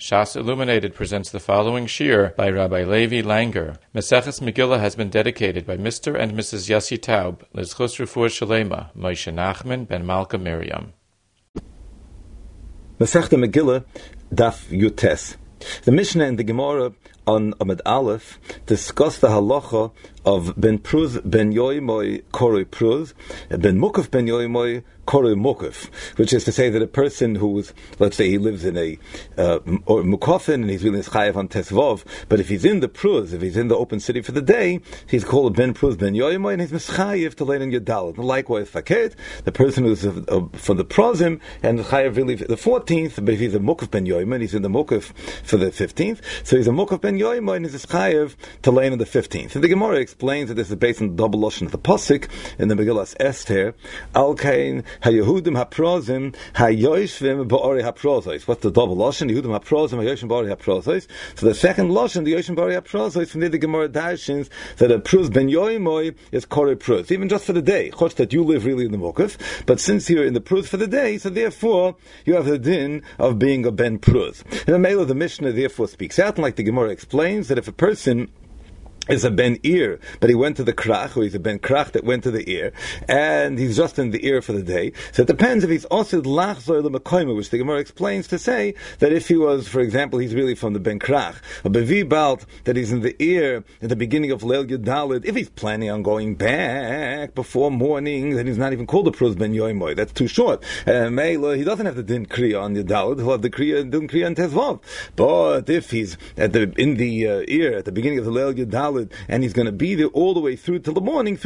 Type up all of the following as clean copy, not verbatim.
Shas Illuminated presents the following shir by Rabbi Levi Langer. Maseches Megillah has been dedicated by Mr. and Mrs. Yossi Taub, Lizchus Refuah Shalema, Moshe Nachman ben Malka Miriam. Masechta Megillah, Daf Yutes. The Mishnah and the Gemara on Amud Aleph discuss the halacha of Ben Pruz Ben Yoimoy Koroi Pruz, Ben Mukaf Ben Yoimoy Koroi Mukaf, which is to say that a person who is, let's say he lives in a Mukafin and he's really chayav on Tesvov, but if he's in the Pruz, if he's in the open city for the day, he's called Ben Pruz Ben Yoimoy and he's mischayev to lein in Yadalit. And likewise, Faket, the person who's from the Prozim and chayav really the 14th, but if he's a Mukaf Ben Yoimoy and he's in the Mukaf for the 15th, so he's a Mukaf Ben Yoimoy and he's chayav to lein on the 15th. And the Gemara explains that this is based on the double lashon of the pasuk in the Megillas Esther. Al kain haYehudim haprozim hayoshvim ba'ori haprozos. What's the double lashon? Yehudim haprozim hayoshvim ba'ori haprozos. So the second lashon, the yoshvim ba'ori haprozos, from there the Gemara darshins that a pruz ben yoimoy is korei pruz, even just for the day. Chutz that you live really in the mukaf, but since you're in the pruz for the day, so therefore you have the din of being a ben pruz. And the Mela, the Mishnah therefore speaks out, and like the Gemara explains, that if a person is a ben ear, but he went to the krach, or he's a ben krach that went to the ear, and he's just in the ear for the day. So it depends if he's also lachzor l'makoyma, which the Gemara explains to say that if he was, for example, he's really from the ben krach, or bevi balt, that he's in the ear at the beginning of Leil Yudalid, if he's planning on going back before morning, then he's not even called a pruz ben yoimoy. That's too short. Meila, he doesn't have the din kriya on Yudalid, he'll have the din kriya on Tezvav. But if he's in the ear at the beginning of the Leil Yudalid, and he's going to be there all the way through till the morning,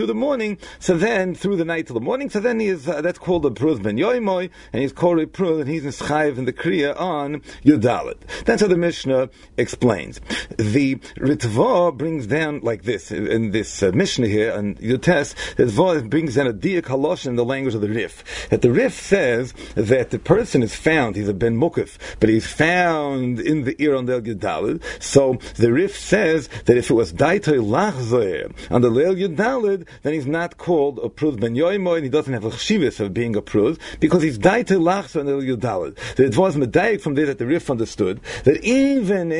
so then through the night till the morning, so then he is that's called a pruz ben yoimoy, and he's called a pruz, and he's in chayiv in the kriya on Yudalit. That's how the Mishnah explains. The Ritva brings down like this in this Mishnah here, and Yutes, Ritva brings down a diak halosh in the language of the Rif. That the Rif says that the person is found, he's a ben mukaf, but he's found in the ear on the Yudalit. So the Rif says that if it was on the Leil Yudalid, then he's not called a pruz ben yoimoy, and he doesn't have a chshivus of being a pruz, because he's daitei lachzor on the Leil Yudalid. It was medayik from there that the Rif understood that even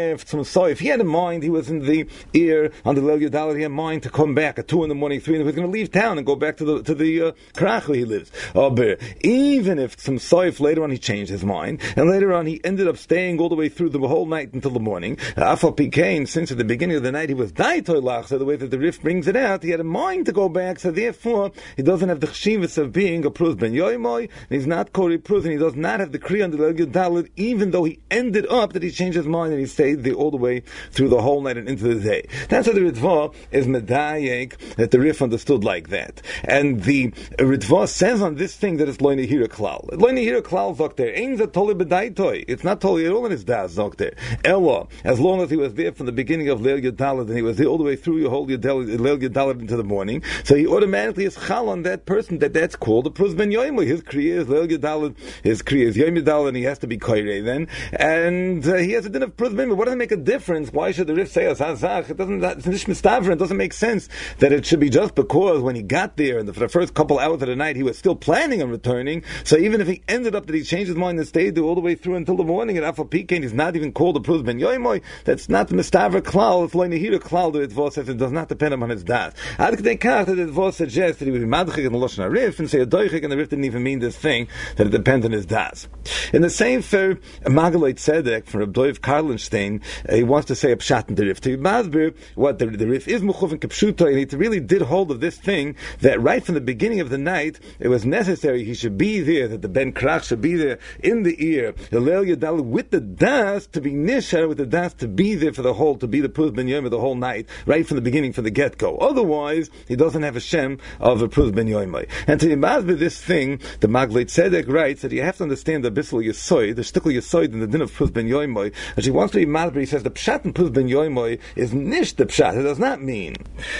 if he had in mind, he was in the ear on the Leil Yudalid, he had in mind to come back at 2 in the morning, 3, and he was going to leave town and go back to the krach where he lives. But even if some soif later on he changed his mind, and later on he ended up staying all the way through the whole night until the morning, afal pikein, since at the beginning of the night he was so the way that the Rif brings it out, he had a mind to go back, so therefore he doesn't have the chshivus of being a pruz ben yoimoy, and he's not korei pruz, and he does not have the kriya on the Leil Yudalid, even though he ended up that he changed his mind and he stayed there all the way through the whole night and into the day. That's how the Ritva is medayek, that the Rif understood like that. And the Ritva says on this thing that it's lo nehira klal. Lo nehira klal zokter, ein za toli b'daitoi. It's not toli at all in his das zokter. Ella, as long as he was there from the beginning of Leil Yudalid, and he was there all the way through your whole Leil Yudalid into the morning, so he automatically is chal on that person that's called a pruz ben yoimoy. His kriya is Leil Yudalid, his kriya is Yom Yudalid, and he has to be koirei then, and he has a din of pruz ben yoimoy. What does it make a difference? Why should the Rif say asazach? It doesn't. It's nish mistavra. It doesn't make sense that it should be just because when he got there and for the first couple hours of the night he was still planning on returning. So even if he ended up that he changed his mind and stayed there all the way through until the morning, and afal pikein he's not even called a pruz ben yoimoy. That's not the mistavra klal. It's lo nehira klal. The Ritva says it does not depend upon his das. Ad k'dei kach that the Ritva suggests that he would be madchik in the lashon Rif and say a doichik, and the Rif didn't even mean this thing that it depends on his das. In the same fair Magalite Tzedek from Reb Doiv Karlenstein, he wants to say a pshat in the Rif to Masbir what the Rif is mechuv and kipshuta, and he really did hold of this thing that right from the beginning of the night it was necessary he should be there, that the ben krach should be there in the ear, the Leil Yudalid with the das to be nishar, with the das to be there for the whole, to be the pruz ben yoimoy the whole night, right from the beginning, from the get-go. Otherwise, he doesn't have a shem of a pruz ben yoimoy. And to imagine this thing, the Magleit Tzedek writes that you have to understand the Bissel Yesoid, the Shtikl Yesoid in the din of pruz ben yoimoy. And she wants to be madber, he says the pshat in pruz ben yoimoy is nish the pshat. It does not mean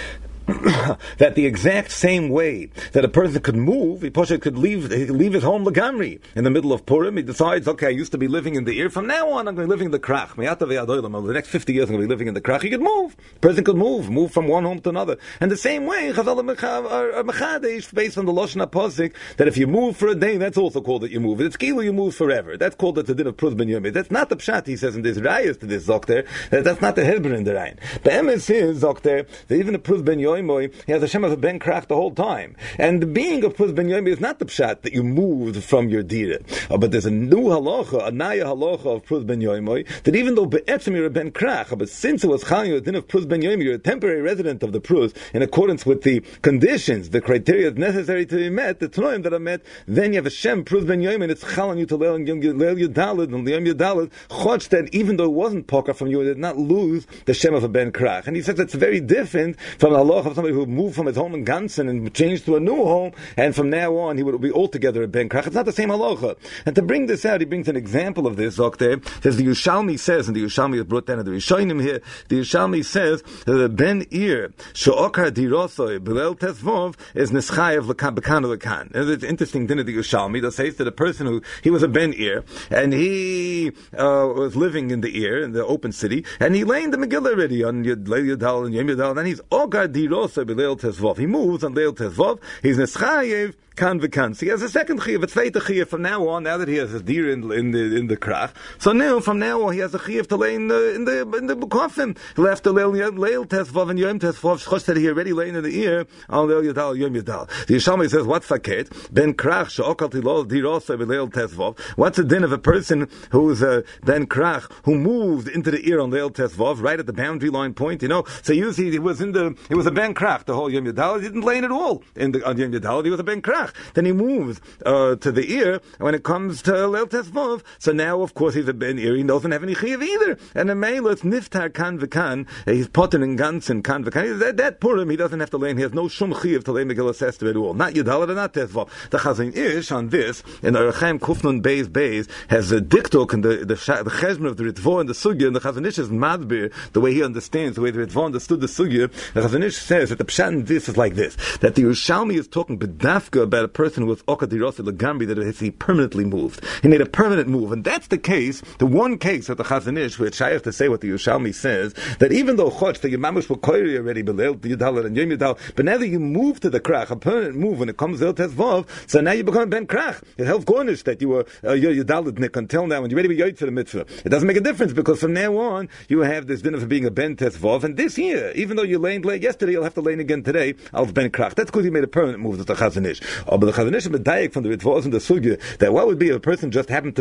that the exact same way that a person could move, he could leave his home Lagamri in the middle of Purim. He decides, okay, I used to be living in the Ir. From now on, I'm going to be living in the Krach. Over the next 50 years, I'm going to be living in the Krach. He could move. A person could move from one home to another. And the same way, Chazal are Mechadesh, based on the Lashon HaPosik, that if you move for a day, that's also called that you move. It's Kilu, you move forever. That's called the din of Pruz Ben Yomi. That's not the Pshat, he says in this Rayas to this Zokter. That's not the Hebron in the Rain. The Emes is, Zokter, that even the Pruz Ben Yomi, he has a Shem of a Ben Krach the whole time. And the being of Pruz Ben Yomi is not the Pshat that you moved from your Dira. But there's a new halacha, a Naya halacha of Pruz Ben Yomi, that even though Be'etzim you're a Ben Krach, but since it was Chal, a din of Pruz Ben Yomi, you're a temporary resident of the Pruz, in accordance with the conditions, the criteria necessary to be met, the Tanoim that are met, then you have a Shem, Pruz Ben Yomi, and it's Chal on you to Leil Yudalid, and Leil Yudalid, Chotch, that even though it wasn't Poker from you, it did not lose the Shem of a Ben Krach. And he says it's very different from the halacha of somebody who moved from his home in Gansen and changed to a new home, and from now on he would be altogether a Ben Krach. It's not the same halacha. And to bring this out, he brings an example of this, Zokter, says the Yerushalmi says, and the Yerushalmi is brought down in the Rishonim here, the Yerushalmi says that Ben Ir, She'okar Dirosoi, Bilel Tesvov, is Neschayev L'kan L'kan. And it's interesting, then the Yerushalmi, that says that a person he was a Ben Ir, and he was living in the Ir, in the open city, and he lay in the Megillah already, on Leil Yudal and Yom Yudal, and he's Okar Dirosoi, Bilel Tesvov. He moves on Leil Tesvov, he's Neschayev, Kan v'kan. So he has a second chiyuv, a zweite chiyuv from now on, now that he has his deer in the krach. So now, from now on, he has a chiyuv to lay in the coffin. He'll have to leil tesvav and yom tesvav, chosh that he already laying in the ear, on leil yadal, yom yadal. The Yerushalmi says, what's faket? Ben krach, she'okal tilol dirosa v'leil tesvav. What's the din of a person who's ben krach, who moved into the ear on leil tesvav, right at the boundary line point, So usually he was a ben krach, the whole yom yadal. He didn't lay in at all on yom yadal. He was a ben krach. Then he moves to the ear when it comes to Leil Tesvav. So now, of course, he's a Ben ear. He doesn't have any chiyuv either. And the Mela, it's Niftar Kan V'kan. He's potten in Gansen Kan V'kan. That Purim, he doesn't have to lay in. He has no shum chiyuv to lay Megillah Esther at all. Not Yudala and not Tesvav. The Chazon Ish on this, in the Rechaim Kufnun Beis, has a diktok and the cheshbon of the Ritvo and the Sugya, and the Chazon Ish is madbir, the way he understands, the way the Ritvo understood the Sugya. The Chazon Ish says that the Pshat in this is like this, that the Yerushalmi is talking bedafka about a person who was Okadirosi Lagambi, that he permanently moved. He made a permanent move. And that's the case, the one case of the Chazon Ish, which I have to say what the Yerushalmi says, that even though Chotch, the Yamamush B'Koiri already, B'Leil Yudal and Yom Yudal, but now that you move to the Krach, a permanent move, when it comes to El Tesvav, so now you become Ben Krach. It helps Gornish that you were Yudalidnik until now, and you're ready to be Yoyt for the mitzvah. It doesn't make a difference, because from now on, you have this dinner for being a Ben Tesvav, and this year, even though you lay yesterday, you'll have to lay again today, Al Ben Krach. That's because you made a permanent move to the Chazon Ish. But the Chazon Ish medayek from the Ritvos and the Sugya, that what would be if a person just happened to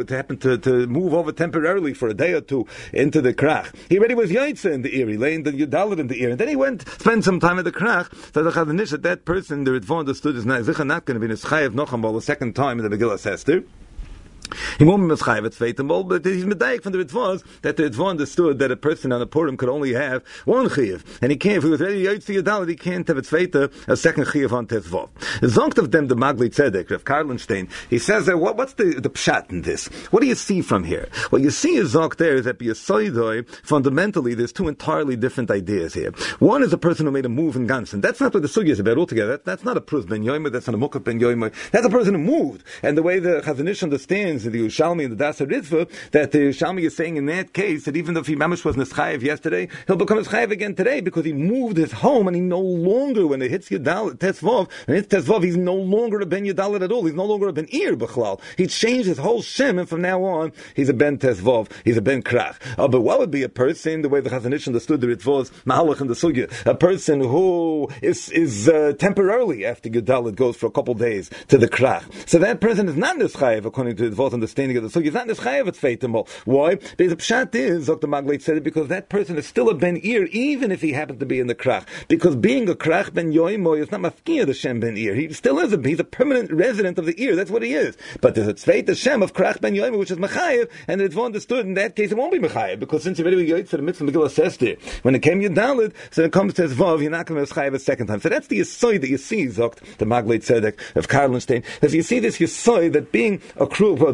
move over temporarily for a day or two into the Krach. He already was Yaitza in the ear, he lay in the Yudalit in the ear, and then he went, spent some time at the Krach. So the Chazon Ish, that person, the Ritvo understood, is not going to be Neschayev Nochambal the second time in the Megillah Esther. He won't be Meschayev at Feitamol, but he's medayek from the Ritvos, that the Ritvo understood that a person on a Purim could only have one chiyuv, and he can't, if he was ready to Yoytzi Yadalit, he can't have Feita a second chiyuv on Tesvav. Zonkt of them, the Magli Tzedek, Rav Karlenstein, he says that, what's the pshat in this? What do you see from here? What you see is Zonkt there is that B'Yasoidoi, fundamentally, there's two entirely different ideas here. One is a person who made a move in Gansen. That's not what the Sugya is about altogether. That's not a Pruz Ben Yomer, that's not a Mukaf Ben Yomer. That's a person who moved. And the way the Chazon Ish understands in the Yerushalmi and the Dasa Ritva, that the Yerushalmi is saying in that case that even though if he mamish was Neschayev yesterday, he'll become Neschayev again today, because he moved his home and he no longer, when it hits Yudal Tesvav, and it's Tesvav, he's no longer a Ben Yudalit at all. He's no longer a Ben Ir B'chlal. He changed his whole Shem, and from now on, he's a Ben Tesvav. He's a Ben Krach. But what would be a person, the way the Chazon Ish understood the Ritvos, Mahalach and the Sugya, a person who is temporarily after Yudalit goes for a couple days to the Krach. So that person is not Neschayev according to the Ritvos understanding of the Sugya. He's not Neschayev at Feitamol. Why? Because the Pshat is, Dr. Magleit said it, because that person is still a Ben Ir, even if he happened to be in the Krach. Because being a Krach Ben Yoimoy is not Mafkia the Shem Ben Ir. He still is he's a permanent resident of the Ir. That's what he is. But there's a Tzveit, the Shem of Krach Ben Yoimoy, which is Mechayev, and it's understood in that case it won't be Mechayev, because since you're already Yoyt for the mitzvah Megillah Sester, when it came Yudalid, so it comes to Zvav, you're not going to Mechayev a second time. So that's the Yisoy that you see, Zokt, the Magleit Tzedek of Karlenstein. As you see this Yisoy, that being a crew,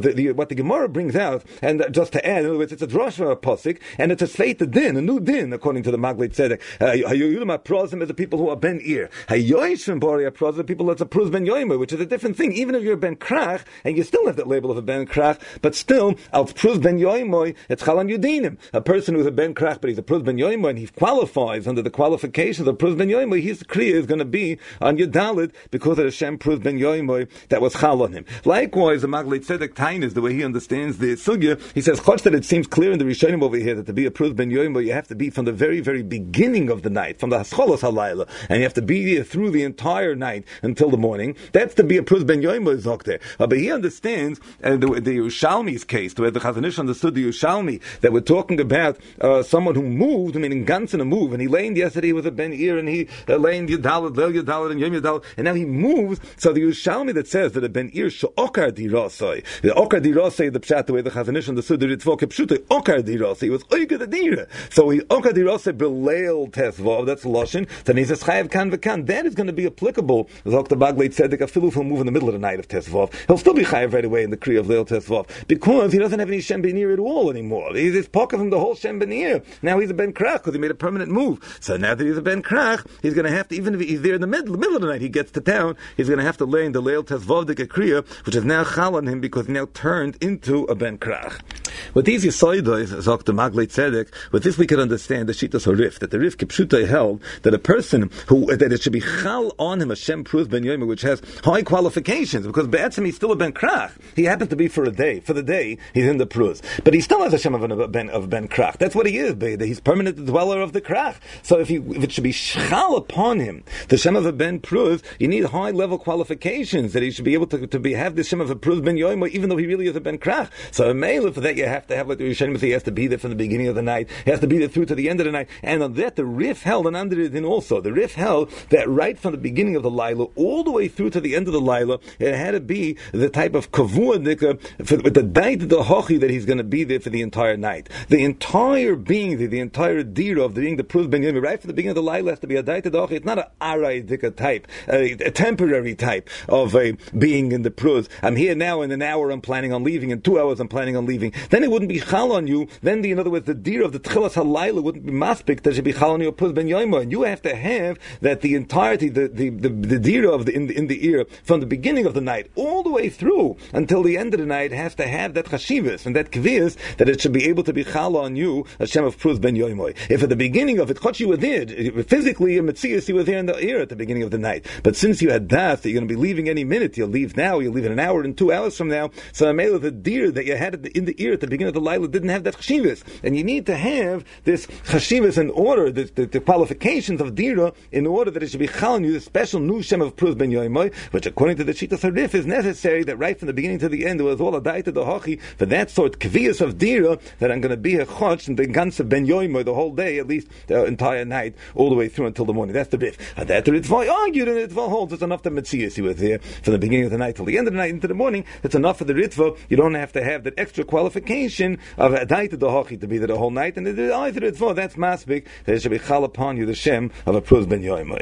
what the Gemara brings out, and just to add, in other words, it's a drasha pasuk, and it's a sveita din, a new din, according to the Maglei Tzedek. Hayuyulim aprozim is the people who are ben ir. Hayoyishim bari aprozim, the people that's a pruz ben yoimer, which is a different thing. Even if you're ben krach, and you still have that label of a ben krach, but still, al pruz ben yoimer, it's chalan yudinim. A person who's a ben krach, but he's a pruz ben yoimer, and he qualifies under the qualifications of pruz ben yoimer, his kriya is going to be on Yudalid because of the Shem pruz ben yoimer that was chal on him. Likewise, the Maglei Tzedek Tainis, the way he understands the sugya, he says, Chotz, that it seems clear in the Rishonim over here that to be a pruz ben yoimer, you have to be from the very, very beginning of the night, from the hascholos halayla, and you have to be there through the entire night until the morning. That's to be a pruz ben yoimer zokter. But he understands the Yerushalmi's case, where the Chazon Ish understood the Yerushalmi, that we're talking about someone who moved, meaning ganz in a move, and he laned yesterday with a ben ir, and he laned Yudalid, Leil Yudalid, and Yom Yudalid, and now he moves. So the Yerushalmi that says that a ben ir she'okar dirasai, the okar dirasai, the pshat, the way the Chazon Ish understood the Ritvo kepshuta, okar dirasai, he was oiga the dira. So he okar dirasai beleil tesvav, that's Lashon. Then he says chayav kan v'kan. That is going to be applicable. Dr. Bagley Tzedek, afilu if he'll move in the middle of the night of tesvav, he'll still be chayav right away in the kriya of leil tesvav, because he doesn't have any shem benir at all anymore. He's just pocket from the whole shem benir. Now he's a ben krach because he made a permanent move. So now that he's a ben krach, he's going to have to, even if he's there in the middle of the night, he gets to town, he's going to have to lay in the leil tesvav de kriya, which is now chal on him because he now turned into a ben krach. With these yisoidos, Dr. Maglei Tzedek, with this we can understand the Shitas HaRif, that the Rif Kipshuta held that a person that it should be chal on him a Shem Pruz Ben Yomer, which has high qualifications, because Be'etzim he's still a Ben Krach. He happened to be for a day. For the day, he's in the Pruz. But he still has a Shem of Ben Krach. That's what he is, he's permanent dweller of the Krach. So if it should be chal upon him, the Shem of a Ben Pruz, you need high level qualifications that he should be able to have the Shem of a Pruz Ben Yomer, even though he really is a Ben Krach. So a male, for that you have to have, like the Rishonim say, he has to be there from the beginning of the night, he has to be there through to the end of the night, and on that the Rif held, and under it in also, the Rif held that right from the beginning of the Laila all the way through to the end of the Laila, it had to be the type of kavua with the dait the hochi that he's going to be there for the entire night. The entire being, the entire dira of being the pruz ben yomi, right from the beginning of the Laila has to be a dait the hochi. It's not an arai dika type, a temporary type of a being in the pruz. I'm here now, in an hour I'm planning on leaving, in 2 hours I'm planning on leaving. Then it wouldn't be chal on you. Then in other words, the dira of the tchilas halayla wouldn't be maspik. There should be chal on you a pruz ben yomi, and you have to have that the entirety, the dira of in the ear from the beginning of the night all the way through until the end of the night has to have that chashivas and that kvias that it should be able to be chal on you a shem of pruz ben yomi. If at the beginning of it, chotch you were there physically, in Metzias you were there in the ear at the beginning of the night, but since you had that you're going to be leaving any minute, you'll leave now, you'll leave in an hour and 2 hours from now. So the deer that you had in the ear at the beginning of the Laila didn't have that chashivas, and you need to have this chashivas in order, the qualifications of dira in order that it should be chal on you the special new shem of pruz ben yomi, which according to the Shitas HaRif is necessary that right from the beginning to the end it was all a daita the hochi for that sort kvias of dira that I'm going to be a chotch and the ganze ben yomi the whole day, at least the entire night, all the way through until the morning. That's the Rif. And that the Ritva argued, and the Ritva holds it's enough to Metzias you were there from the beginning of the night till the end of the night into the morning. It's enough for the Ritva. You don't have to have that extra qualification of a daita the hochi to be there the whole night. And the either Ritva, that's masbik, that it should be chal upon you the shem of a pruz ben yomi.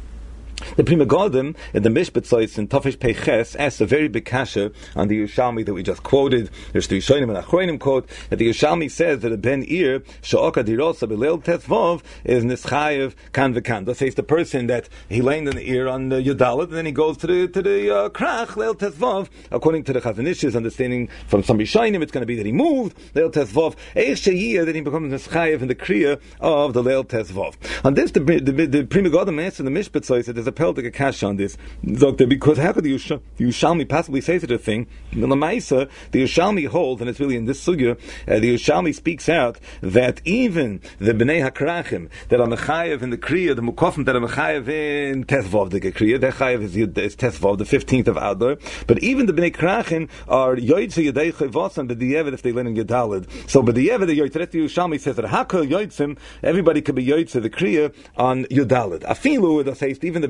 The Prima Godim in the Mishpat in Tafish Peiches asks a very big kasha on the Yerushalmi that we just quoted. There's the Yishonim and Achronim quote that the Yerushalmi says that a ben ir she'oka dirosa b'leil tetzvov is nischayev kan v'kan. That says the person that he laid in the ear on the Yudalit and then he goes to the krach leil tetzvov. According to the Chazon Ish's understanding from some Rishonim, it's going to be that he moved leil tetzvov. Eich sheyiyah, then he becomes nischayev in the kriya of the leil tetzvov. On this, the Prima Godim asks in the Mishpat that there's a peltic akash on this, because how could the Yerushalmi possibly say such a thing? In the Lamaisa, the Yerushalmi holds, and it's really in this sugya, the Yerushalmi speaks out that even the Bnei HaKrachim that are mechayev in the Kriya, the Mukofim that are mechayev in Tesvav, the Kriya, their chayev is Tesvav, the 15th of Adar, but even the Bnei Krachim are Yoitze Yedei Chayvasan b'di'evet if they learn in Yedalid. So b'di'evet the Yoitze, the Yerushalmi says that Hakol Yoitzim, everybody could be Yoitze the Kriya on Yedalid. Afilu, it says even the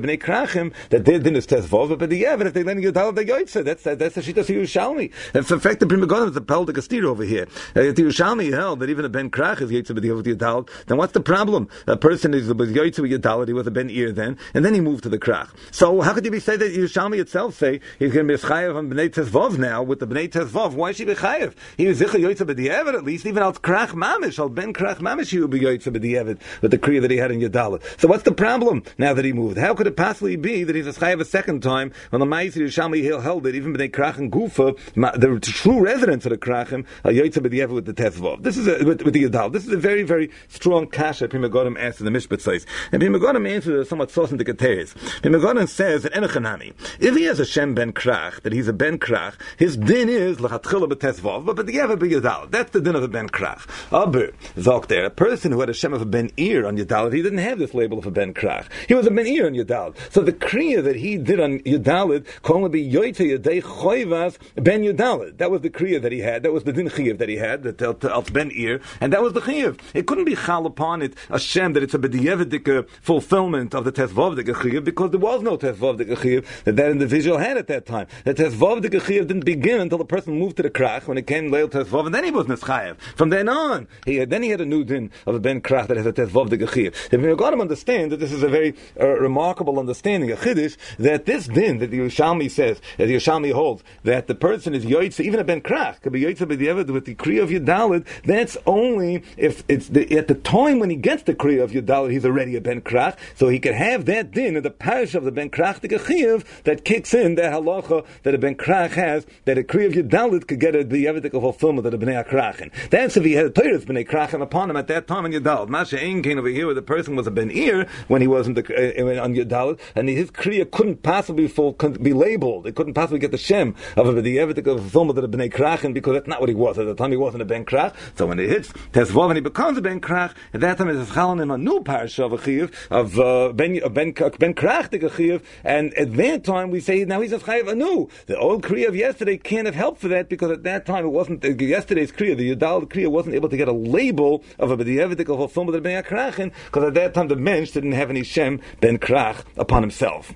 b'nei krachim that their din is tesvov, but the if they lend Yudal the Yoitze, that's the shita of Yerushalmi. And in fact, the Pri Megadim is a Pel de Castillo over here. If the Yerushalmi held that even a ben krach is Yoitze b'diavad with Yudal, then what's the problem? A person is with Yoitze with Yudal, he was a ben ir then, and then he moved to the krach. So how could you be say that Yerushalmi itself say he's going to be chayev on b'nei tesvov now with the b'nei tesvov? Why should he be chayev? He was zicha Yoitze b'diavad at least, even al krach mamish, al ben krach mamish he would be Yoitze b'diavad with the kriya that he had in Yudal. So what's the problem now that he moved? How could it possibly be that he's a chayev a second time when the Ma'aseh Yerushalmi held that even b'nei krach and gufa, the true residents of the krachim are Yoitze b'diavad with the tesvov. This is with the Yudal. This is a very, very strong kasha Pri Megadim asked in the Mishpat says. And Pri Megadim answers somewhat sauce in the Keteres. Pri Megadim says that Enochanami, if he has a Shem ben krach, that he's a ben krach, his din is l'chatchila b'tesvov, but b'diavad b'Yudal. That's the din of a ben krach. Aber zok there, a person who had a Shem of a ben ir on Yudal, he didn't have this label of a ben krach. He was a ben ir on Yudal. So the kriya that he did on Yudal can only be Yoitze Yadei Choivas ben Yudal. That was the kriya that he had. That was the din chiyav that he had, that ben ir, and that was the chiyav. It couldn't be chal upon it a Shem that it's a b'diavad fulfillment of the tesvav chiyav, because there was no tesvav chiyav that individual had at that time. The tesvav chiyav didn't begin until the person moved to the krach when it came leil tesvav, and then he was nischayev. From then on, he had a new din of a ben krach that has a tesvav chiyav. If we got to understand that this is a very remarkable understanding, a chiddush, that this din that the Yerushalmi says, that the Yerushalmi holds, that the person is yoitze, even a ben krach could be yoitze b'diavad with the kriya of Yudalid. That's only if it's at the time when he gets the kriya of Yudalid, he's already a ben krach, so he could have that din in the parish of the ben krach chiyav that kicks in the halacha that a ben krach has, that a kriya of Yudalid could get a b'diavad fulfillment of the bnei krachin. That's if he had a Torah's bnei krachin upon him at that time in Yudalid. Masha Ein came over here where the person was a ben ir when he wasn't on Yudalid, and his kriya couldn't possibly be labeled. It couldn't possibly get the shem of a b'diavad fulfillment of the bnei krachin, because that's not what he was at the time. He wasn't a ben krach. So when it hits tesvav and he becomes a ben krach, at that time it's chalon in a new parish of a chiyav of ben krach the chiyav, and at that time we say now he's a chayav anu. The old kriya of yesterday can't have helped for that, because at that time it wasn't yesterday's kriya. The Yudal kriya wasn't able to get a label of a b'diavad fulfillment of the bnei krachin, because at that time the mensch didn't have any shem ben krach upon himself.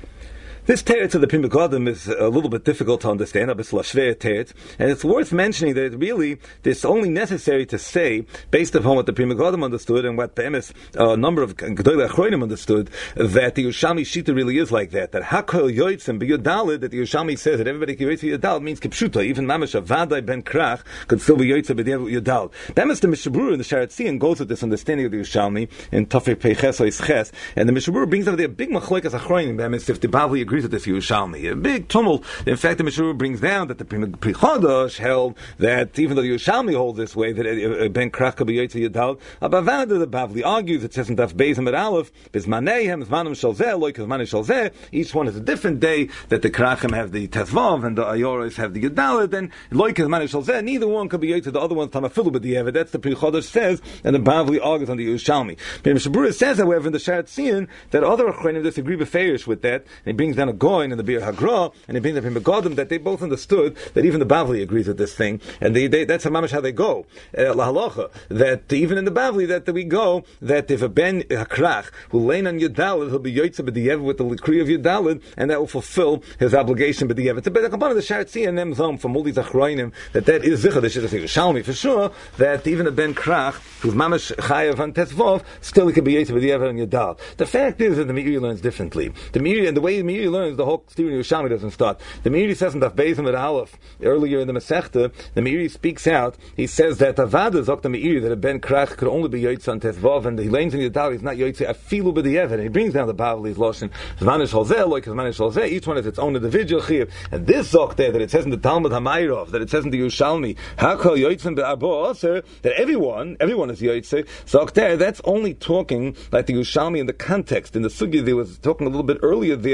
This teretz of the Pri Megadim is a little bit difficult to understand, a bisla shvei teretz, and it's worth mentioning that really it's only necessary to say, based upon what the Pri Megadim understood and what the a number of Gedolei Achronim understood, that the Yerushalmi Shita really is like that. That Hakol Yoitzim b'Yudalid, that the Yerushalmi says that everybody can Yoitz b'Yudalid means Kipshuta, even Mamash Avadai ben Krach could still be Yoitz b'Yudalid. Bemis the Mishabur in the Sharat Tzion goes with this understanding of the Yerushalmi in Tafei Peiches Ois, and the Mishabur brings over there a big machlokas Achronim. Bemis if the Bavli agrees with this Yerushalmi, a big tumult. In fact, the Mishabur brings down that the Pri Chodosh held that even though the Yerushalmi holds this way, that ben krach could be Yoitze Yudal, Abavada the Bavli argues, it says in Daf Beis Amud Aleph, Bizmaneihem Zmanim Shel Zeh Lo Kizmanim Shel Zeh. Each one is a different day that the Krachim have the Tesvav and the Ayoros have the Yudalid, and Lo Kizmanim Shel Zeh. Neither one could be Yoitze, the other one's Tamafilu B'Diavad. That's the Pri Chodosh says, and the Bavli argues on the Yerushalmi. But Mishabur says, however, in the Sharat Tzion that other Achronim disagree beferish with that, and he brings down a Goin in the Bir Hagra, and he brings up Pri Megadim that they both understood that even the Bavli agrees with this thing, and that's mamash how they go. Lahalacha, that even in the Bavli that we go, that if a ben hakrach who lein on Yudalid, he'll be Yoitze b'Diavad with the decree of Yudalid, and that will fulfill his obligation b'Diavad. It's a bit of the Sharat Tzion and Nemzom from all these Achronim that is zichah. They should have said Shalmi for sure that even a ben krach who's mamash chayav on Tesvav still he can be Yoitze b'Diavad on Yudal. The fact is that the Meiri learns differently. The Meiri, and the way the Meiri learns, the whole Steering Yerushalmi doesn't start. The Meiri says in Daf Beis Amud Aleph earlier in the Masechta, the Meiri speaks out. He says that Avada Zok the Meiri that a ben krach could only be Yoitze on Tesvav, and he lanes in Yudal is not Yoitze afilu b'Diavad. And he brings down the Bavli's loshin Zmanish Halzeh like Zmanish Halzeh. Each one has its own individual chiyuv. And this Zok there that it says in the Talmud Hamayrov, that it says in the Yerushalmi Hakol Yoitzim be'Arbo Aser, that everyone is Yoitze. Zok there, that's only talking like the Yerushalmi in the context in the Sugi. There was talking a little bit earlier there.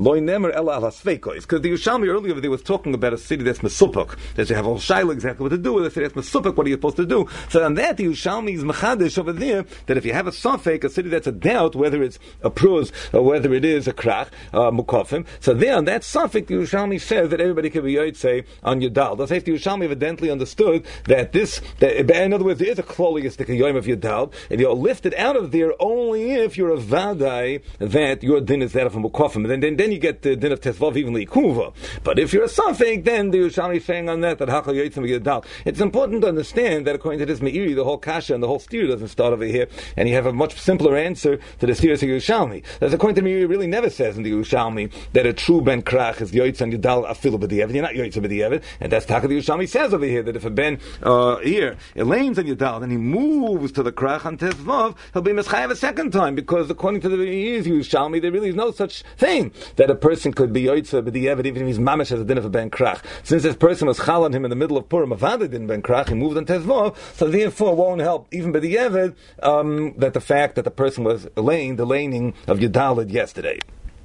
Loi nemer ela ala sveikois. Because the Yerushalmi earlier over there was talking about a city that's mesupuk, that you have all shaila exactly what to do with a city that's mesupuk, what are you supposed to do? So on that, the Yerushalmi is mechadish over there, that if you have a safek, a city that's a doubt, whether it's a pruz, or whether it is a krach, mukafim, so there on that safek, the Yerushalmi says that everybody can be yotzei on Yudal. That's if the Yerushalmi evidently understood that in other words, there is a kloliistic yom of Yudal, and you're lifted out of there only if you're a vadai that your din is that of a mukafim, and then you get the din of tesvav even likuva. But if you're a safek, then the Yerushalmi is saying on that hakal yotzim Yudal. It's important to understand that according to this Meiri, the whole kasha and the whole steer doesn't start over here, and you have a much simpler answer to the steer of Yerushalmi. That's according to Meiri, it really never says in the Yerushalmi that a true ben krach is yotzim and Yudal afilu b'di'evet. You're not yotzim b'di'evet, and that's taka the Yerushalmi says over here that if a ben here elaines on Yudal, then he moves to the krach on tesvav, he'll be mischayev a second time, because according to the Yerushalmi, there really is no such thing that a person could be yotzim b'di'evet even if he's mamish as a din of a ben krach. Since this person was chal on him in the middle of Purim, avada din ben krach, he moved on tesvav, so therefore won't help even by the Eved that the fact that the person was the laning of Yudalid yesterday.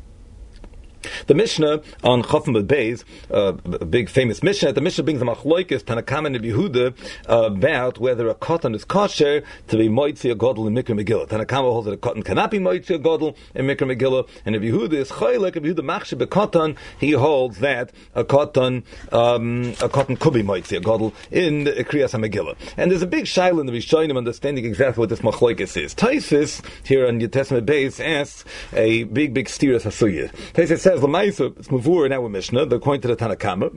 The Mishnah on Chofim Beis, a big famous Mishnah, the Mishnah brings a machloikis Tanakama and Yehuda about whether a cotton is kosher to be moitzi a godel in Mikra Megillah. Tanakama holds that a cotton cannot be moitzi a godel in Mikra Megillah, and if Yehuda is choylek, if Yehuda machshir bekoton, he holds that a cotton could be moitzi a godel in Kriyas HaMegillah. And there's a big shaila in the Rishonim understanding exactly what this machloikis is. Taisis here on Yud Testament Beis asks a big steer hasuyah. Taisis says Lamaisa, it's Mavur in our Mishnah, according to the Tanakama,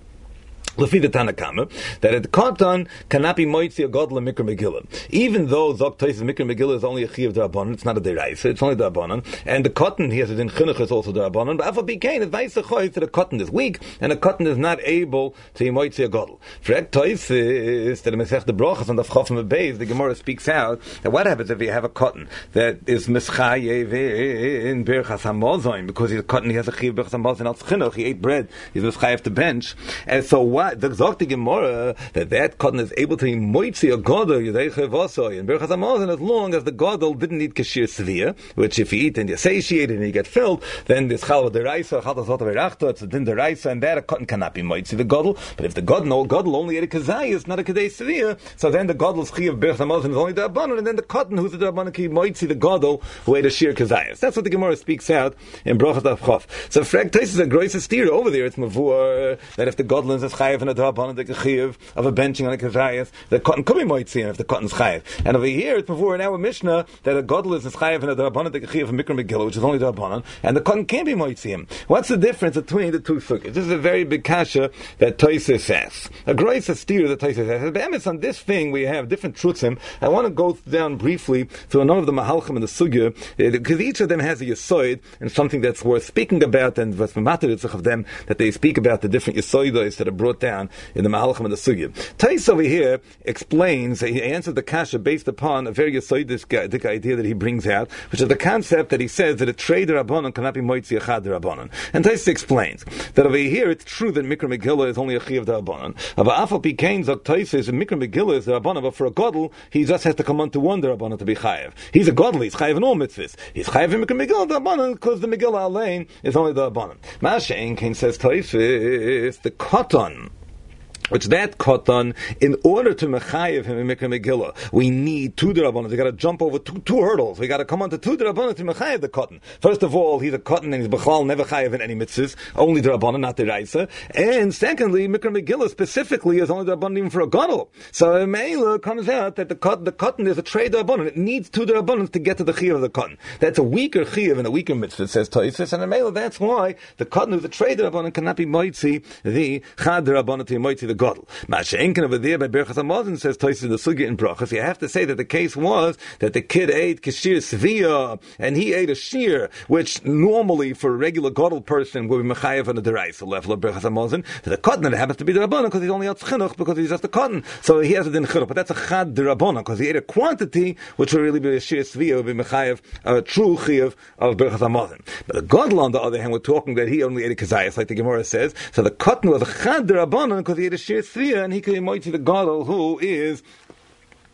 Lefi the Tanakama, that a cotton cannot be moitzi a godel in Mikra Megillah. Even though Zok Tais Mikra Megillah is only a chi of D'Rabbanan, it's not a deraisa, it's only D'Rabbanan, and the cotton he has it in chinuch is also D'Rabbanan, but Afal Bikain is Vaisa Choy that a cotton is weak, and a cotton is not able to be moitzi a godel. Frek Tais is that the Mesech the Brochas on the Chofim Beis, the Gemara speaks out that what happens if you have a cotton that is mischayev in Berchas HaMozoin, because he's a cotton, he has a chi of Berchas HaMozoin, not chinuch, he ate bread, he's mischayev to bench, and so what? The Zokti Gemara that cotton is able to be moitzi a godel yudeichev osoi in Berchas HaMozoin as long as the godel didn't need kashir sevia, which if you eat and you satiate and you get filled, then this chalva deraisa, chalva zota verachta, it's a din deraisa, and that a cotton cannot be moitzi the godel. But if the godel only ate a kazayis, not a kadei sevia, so then the godel's chi of Berchas HaMozoin is only the Rabbanan, and then the cotton who's the Rabbanan can moitzi the godel who ate a shir kazayis. That's what the Gemara speaks out in Brochas Avchof. So Frag Tais is a gross steer over there. It's mavur that if the godel is chayev and a Rabbanan the chayiv of a benching on a kazayas, the cotton could be moitzi if the cotton's chayiv. And over here, it's before in our Mishnah that a godel is chayiv and a D'Rabbanan the chayiv of Mikra Megillah, which is only D'Rabbanan, and the cotton can't be moitzi. What's the difference between the two sukkahs? This is a very big kasha that Tosfos asks. A great steer that Tosfos asks. But on this thing we have different truthim. I want to go down briefly through none of the mahalchim and the sugya, because each of them has a yisoid and something that's worth speaking about, and what's mamateritzach of them that they speak about the different yisoidos that are brought down in the Mahalchim and the Sugya. Tais over here explains, he answers the kasha based upon a very yisoidic idea that he brings out, which is the concept that he says that a trade Rabbanon cannot be moitzi achad Rabbanon. And Tais explains that over here it's true that Mikra Megillah is only a chi of the Rabbanon. But Afal Pikain Zok Tais says that Mikra Megillah is the Rabbanon, but for a godel he just has to come on to one Rabbanon to be chayev. He's a godel, he's chayev in all mitzvahs. He's chayev in Mikra Megillah the Rabbanon because the Megillah Alein is only the Rabbanon. Ma'ashein Kain says Tais is the cotton, which that cotton, in order to mechayev him in Mikra Megillah, we need two D'Rabbanan. We got to jump over two hurdles. We got to come on to two D'Rabbanan to mechayev the cotton. First of all, he's a cotton and he's b'chlal never chayev in any mitzvahs, only D'Rabbanan, not D'Raisa. And secondly, Mikra Megillah specifically is only D'Rabbanan even for a godel. So Meila comes out that the cotton is a trade D'Rabbanan. It needs two D'Rabbanan to get to the chiyuv of the cotton. That's a weaker chiyuv and a weaker mitzvah, says Tosfos. And Meila, that's why the cotton who's a trade D'Rabbanan cannot be moitzi the chad D'Rabbanan to moitzi the godel. Masha'enken over there by Berchas HaMozoin says Tosfos in the Sugya in Brachas. You have to say that the case was that the kid ate kashir svia and he ate a shear, which normally for a regular godel person would be mechayev on the deraisa level of Berchas HaMozoin. The cotton that happens to be the Rabbanan because he's only out chinuch because he's just a cotton, so he has it in chinuch. But that's a chad Rabbanan because he ate a quantity which would really be a shear svia, would be mechayev a true chiyuv of Berchas HaMozoin. But the godel on the other hand, we're talking that he only ate a kazayas, like the Gemara says. So the cotton was a chad Rabbanan because he ate a shear svia, and he could be moitzi the godel who is a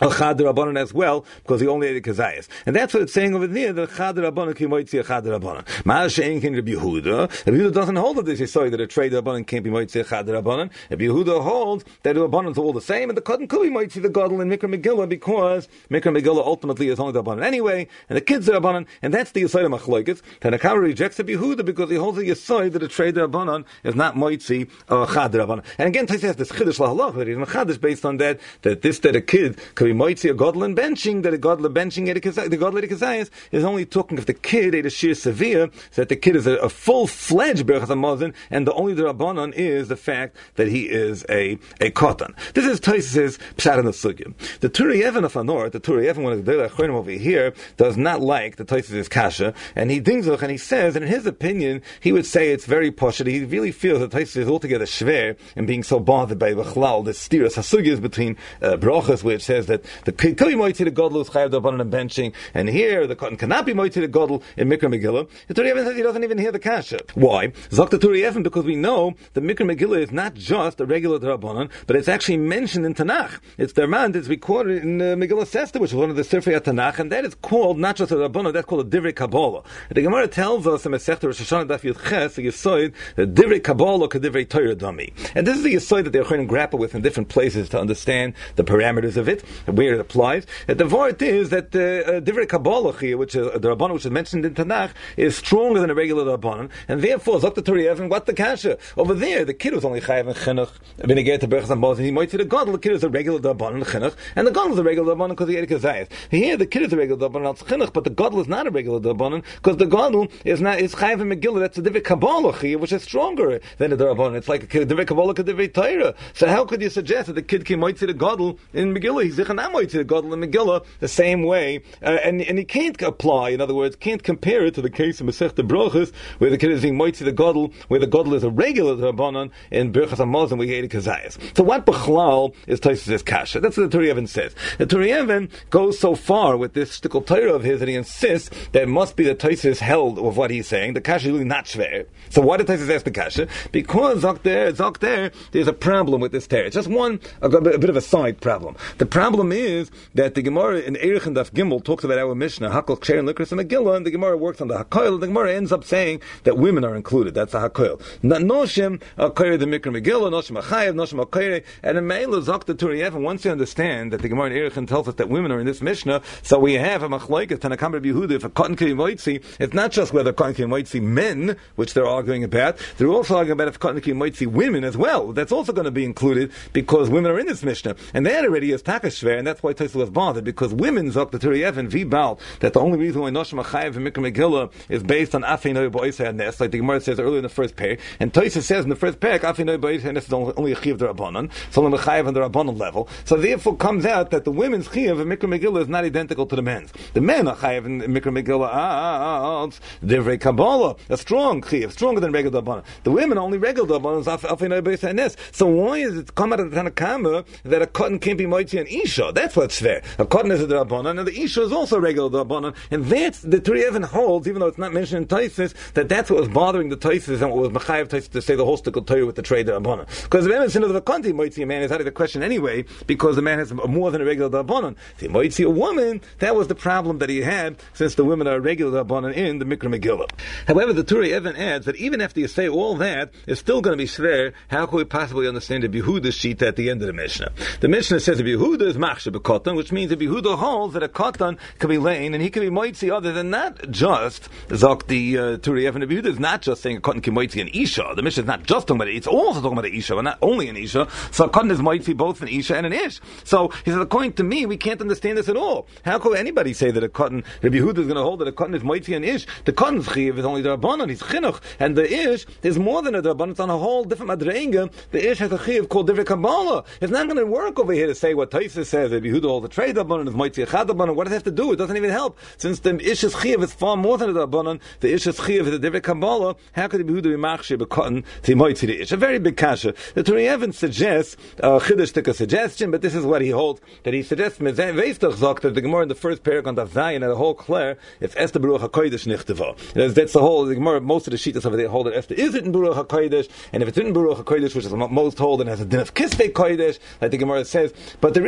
a Chad Rabbanan as well, because he only ate a Kazayas. And that's what it's saying over there, that Chad Rabbanan ki moitzi a Chad Rabbanan. Ma'al she'en kin Rabbi Yehuda. Rabbi Yehuda doesn't hold of this, you saw that a trade Rabbanan can't be moitzi a Chad Rabbanan. Rabbi Yehuda holds that the Rabbanans are all the same, and the Kotten could be moitzi the Gadol in Mikra Megillah, because Mikra Megillah ultimately is only the Rabbanan anyway, and the kids are Rabbanan, and that's the Yesod of Machlokes. Tanakama rejects Rabbi Yehuda because he holds the Yesod that a trade Rabbanan is not moitzi a Chad Rabbanan. And again, Taisa has this Chiddush Lahalach, that he's Machadish based on that a kid could be moitzi a Gadol in benching, that a Gadol benching the Gadol Kazayas is only talking if the kid ate a shir severe, so that the kid is a full-fledged Berachas HaMazon, and the only the Rabbanon is the fact that he is a Kotan. This is Tais's Pshat in the Sugya. The Turi Even of Anor, the Turi Even, one of the Dei Achronim over here, does not like the Tais's Kasha, and he dings and he says, and in his opinion, he would say it's very posh, he really feels that Taisus is altogether shver, and being so bothered by Bechlal, the Stiras HaSugyas between Brachas, which says that the kid could be moitzi the Gadol is chayav d'Rabbanan and benching, and here the Kotten cannot be moitzi the Gadol in Mikra Megillah. The Turi Even says he doesn't even hear the kasha. Why? Zok the Turi Even, because we know the Mikra Megillah is not just a regular D'Rabbanan, but it's actually mentioned in Tanakh. It's the Rambam, it's recorded in Megillah Sester, which is one of the Sifrei Tanakh, and that is called not just a D'Rabbanan, that's called a Divrei Kabbalah. The Gemara tells us in Masechta Rosh Hashanah Daf Yud Ches, the Yesod, the Divrei Kabbalah k'Divrei Torah Dami. And this is the Yesod that they're going to grapple with in different places to understand the parameters of it, where it applies. The Vart is that Divrei Kabbalah here, which is the Rabbanan which is mentioned in Tanakh, is stronger than a regular Rabbanan, and therefore Zok the Turi Even, what the kasha over there? The kid was only chayav and chinuch. When he get to Berachas HaMazon, he might say the Gadol. The kid is a regular Rabbanan chinuch, and the Gadol is a regular Rabbanan because he ate a Kazayas. Here, the kid is a regular Rabbanan al chinuch, but the Gadol is not a regular Rabbanan because the Gadol is chayav and Megillah. That's a Divrei Kabbalah here, which is stronger than the Rabbanan. It's like a Divrei Kabbalah k'Divrei Torah. So how could you suggest that the kid can might say the Gadol in Megillah? He's not might say the Gadol in Megillah the same way, and he can't apply. In other words, can't compare it to the case of Masechta Brachas, where the kid is being moitzi the Gadol, where the Gadol is a regular Rabbanan in Berachas HaMazon, where he ate a Kazayas. So what Bechlal is Tais's kasha? That's what the Turi Even says. The Turi Even goes so far with this shtickle Torah of his that he insists that it must be the Taisus held of what he's saying. The kasha is really not shver. So why did Taisus ask the kasha? Because Zok there, there's a problem with this Torah. It's just a bit of a side problem. The problem is that the Gemara in Erech and Daf Gimel talks about our Mishnah, Hakol Ksher and Likras and Megillah, and the Gemara works on the Hakoil. The Gemara ends up saying that women are included. That's the Hakoil. Noshim Akoyer the Mikra Megillah, Noshim Achayev, Noshim Akoyer, and in Meila Zok the Turi Even, once you understand that the Gemara in Erech tells us that women are in this Mishnah, so we have a Machlokes Tanakam Rabbi Yehuda, if a Kotten K'Moitzi, it's not just whether Kotten K'Moitzi men, which they're arguing about, they're also arguing about if Kotten K'Moitzi women as well. That's also going to be included because women are in this Mishnah. And that already is Takashver, and that's why Tosfos was bothered, because women, Zok the Turi Even, Vibal, that the only reason why Noshim Achayev and Mikra Megillah is based on Afei Noi Ba'osei Hanes, like the Gemara says earlier in the first pair, and Tosfos says in the first pair, Afei Noi Ba'osei Hanes is only a Chiyav D'Rabbanan, so only Chayev on the Rabbanan level. So therefore comes out that the women's Chiyav and Mikra Megillah is not identical to the men's. The men are Chayev and Mikra Megillah, Divrei Kabbalah, a strong Chiyav, stronger than regular D'Rabbanan. The women are only regular D'Rabbanan, Afei Noi Ba'osei Hanes. So why is it come out of the Tanakama that a Kotten can't be moitzi an Isha? That's what's fair. A Kotten is a D'Rabbanan, and the Isha is also regular D'Rabbanan, and that's the Turi Even holds, even though it's not mentioned in Taisus, that's what was bothering the Taisus and what was Mechayev Taisus to say the whole stickle Torah with the trade D'Rabbanan. Because the man is of a Konti moitzi a man is out of the question anyway, because the man has more than a regular D'Rabbanan. If he moitzi a woman, that was the problem that he had, since the women are regular D'Rabbanan in the Mikra Megillah. However, the Turi Even adds that even after you say all that, it's still going to be shver. How can we possibly understand the Yehuda sheet at the end of the Mishnah? The Mishnah says the Yehuda is machshir b'kotan, which means the Yehuda holds that a kotan can be lane and he can be moitzi other than not just Zok the Turi Even. The Yehuda is not just saying a kotan can moitzi an isha. The Mishnah is not just talking about it; it's also talking about an isha, but not only an isha. So a kotan is moitzi both an isha and an ish. So he says, according to me, we can't understand this at all. How could anybody say that a kotan? The Yehuda is going to hold that a kotan is moitzi an ish. The kotan's chiyav is only the rabbanon; he's chinuch, and the ish is more than a rabbanon. It's on a whole different madreinga. The ish has a chiyav called divrei kabbalah. It's not going to work over here to say what Tosfos says that Yehuda holds the trade rabbanon is moitzi a chad rabbanon. What does it have to do? It doesn't even help, since the ish's chiyav is far more than the rabbanon. The ish's chiyav is the divrei kabbalah. How could the Yehuda be machshir b'kotan to moitzi the ish? A very big kasha. The Turi Even suggests chiddush took a suggestion, but this is what he holds, that he suggests Veistach Zok that the Gemara in the first paragraph of Zayin and the whole Claire, it's Esther Baruch HaKodesh Nichteva. That's the whole, the Gemara, most of the Shitas over there hold that Esther is it in Baruch HaKodesh, and if it's in Baruch HaKodesh, which is most hold, and has a din of Kisvei Kodesh, like the Gemara says, but there is one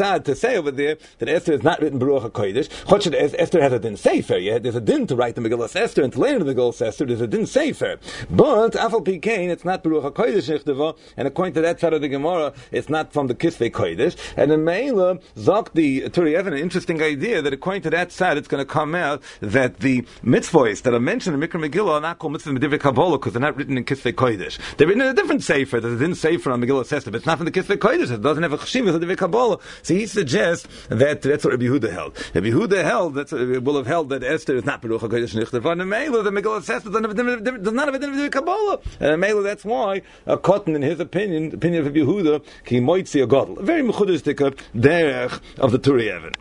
tzad to say over there that Esther is not written Baruch HaKodesh. Esther has a din sefer. Yeah, there's a din to write the Megillas Esther and to learn the Megillas Esther. There's a din sefer, but Afal Pikein, it's not Baruch HaKodesh Nichtava, and according to that side of the Gemara, it's not from the Kisvei Kodesh. And in Meila Zok the Turi Even, an interesting idea that according to that side, it's going to come out that the mitzvahs that are mentioned in Mikra Megillah are not called mitzvahs Medivei Kabbalah because they're not written in Kisvei Kodesh. They're written in a different sefer. There's a din sefer on Megillah Esther, but it's not from the Kisvei Kodesh. It doesn't have a cheshivah of Medivei Kabbalah. So he suggests that that's what Rabbi Yehuda held. Rabbi Yehuda held will have held that Esther is not Baruch HaKodesh Nichtava. And Meila, the Megillah Esther does not have a din of Medivei Kabbalah. And Meila, that's why a cotton, in his opinion, the opinion of Rabbi Yehuda, ki moitzi a gadol. A very mechudistic derech of the Turi Even.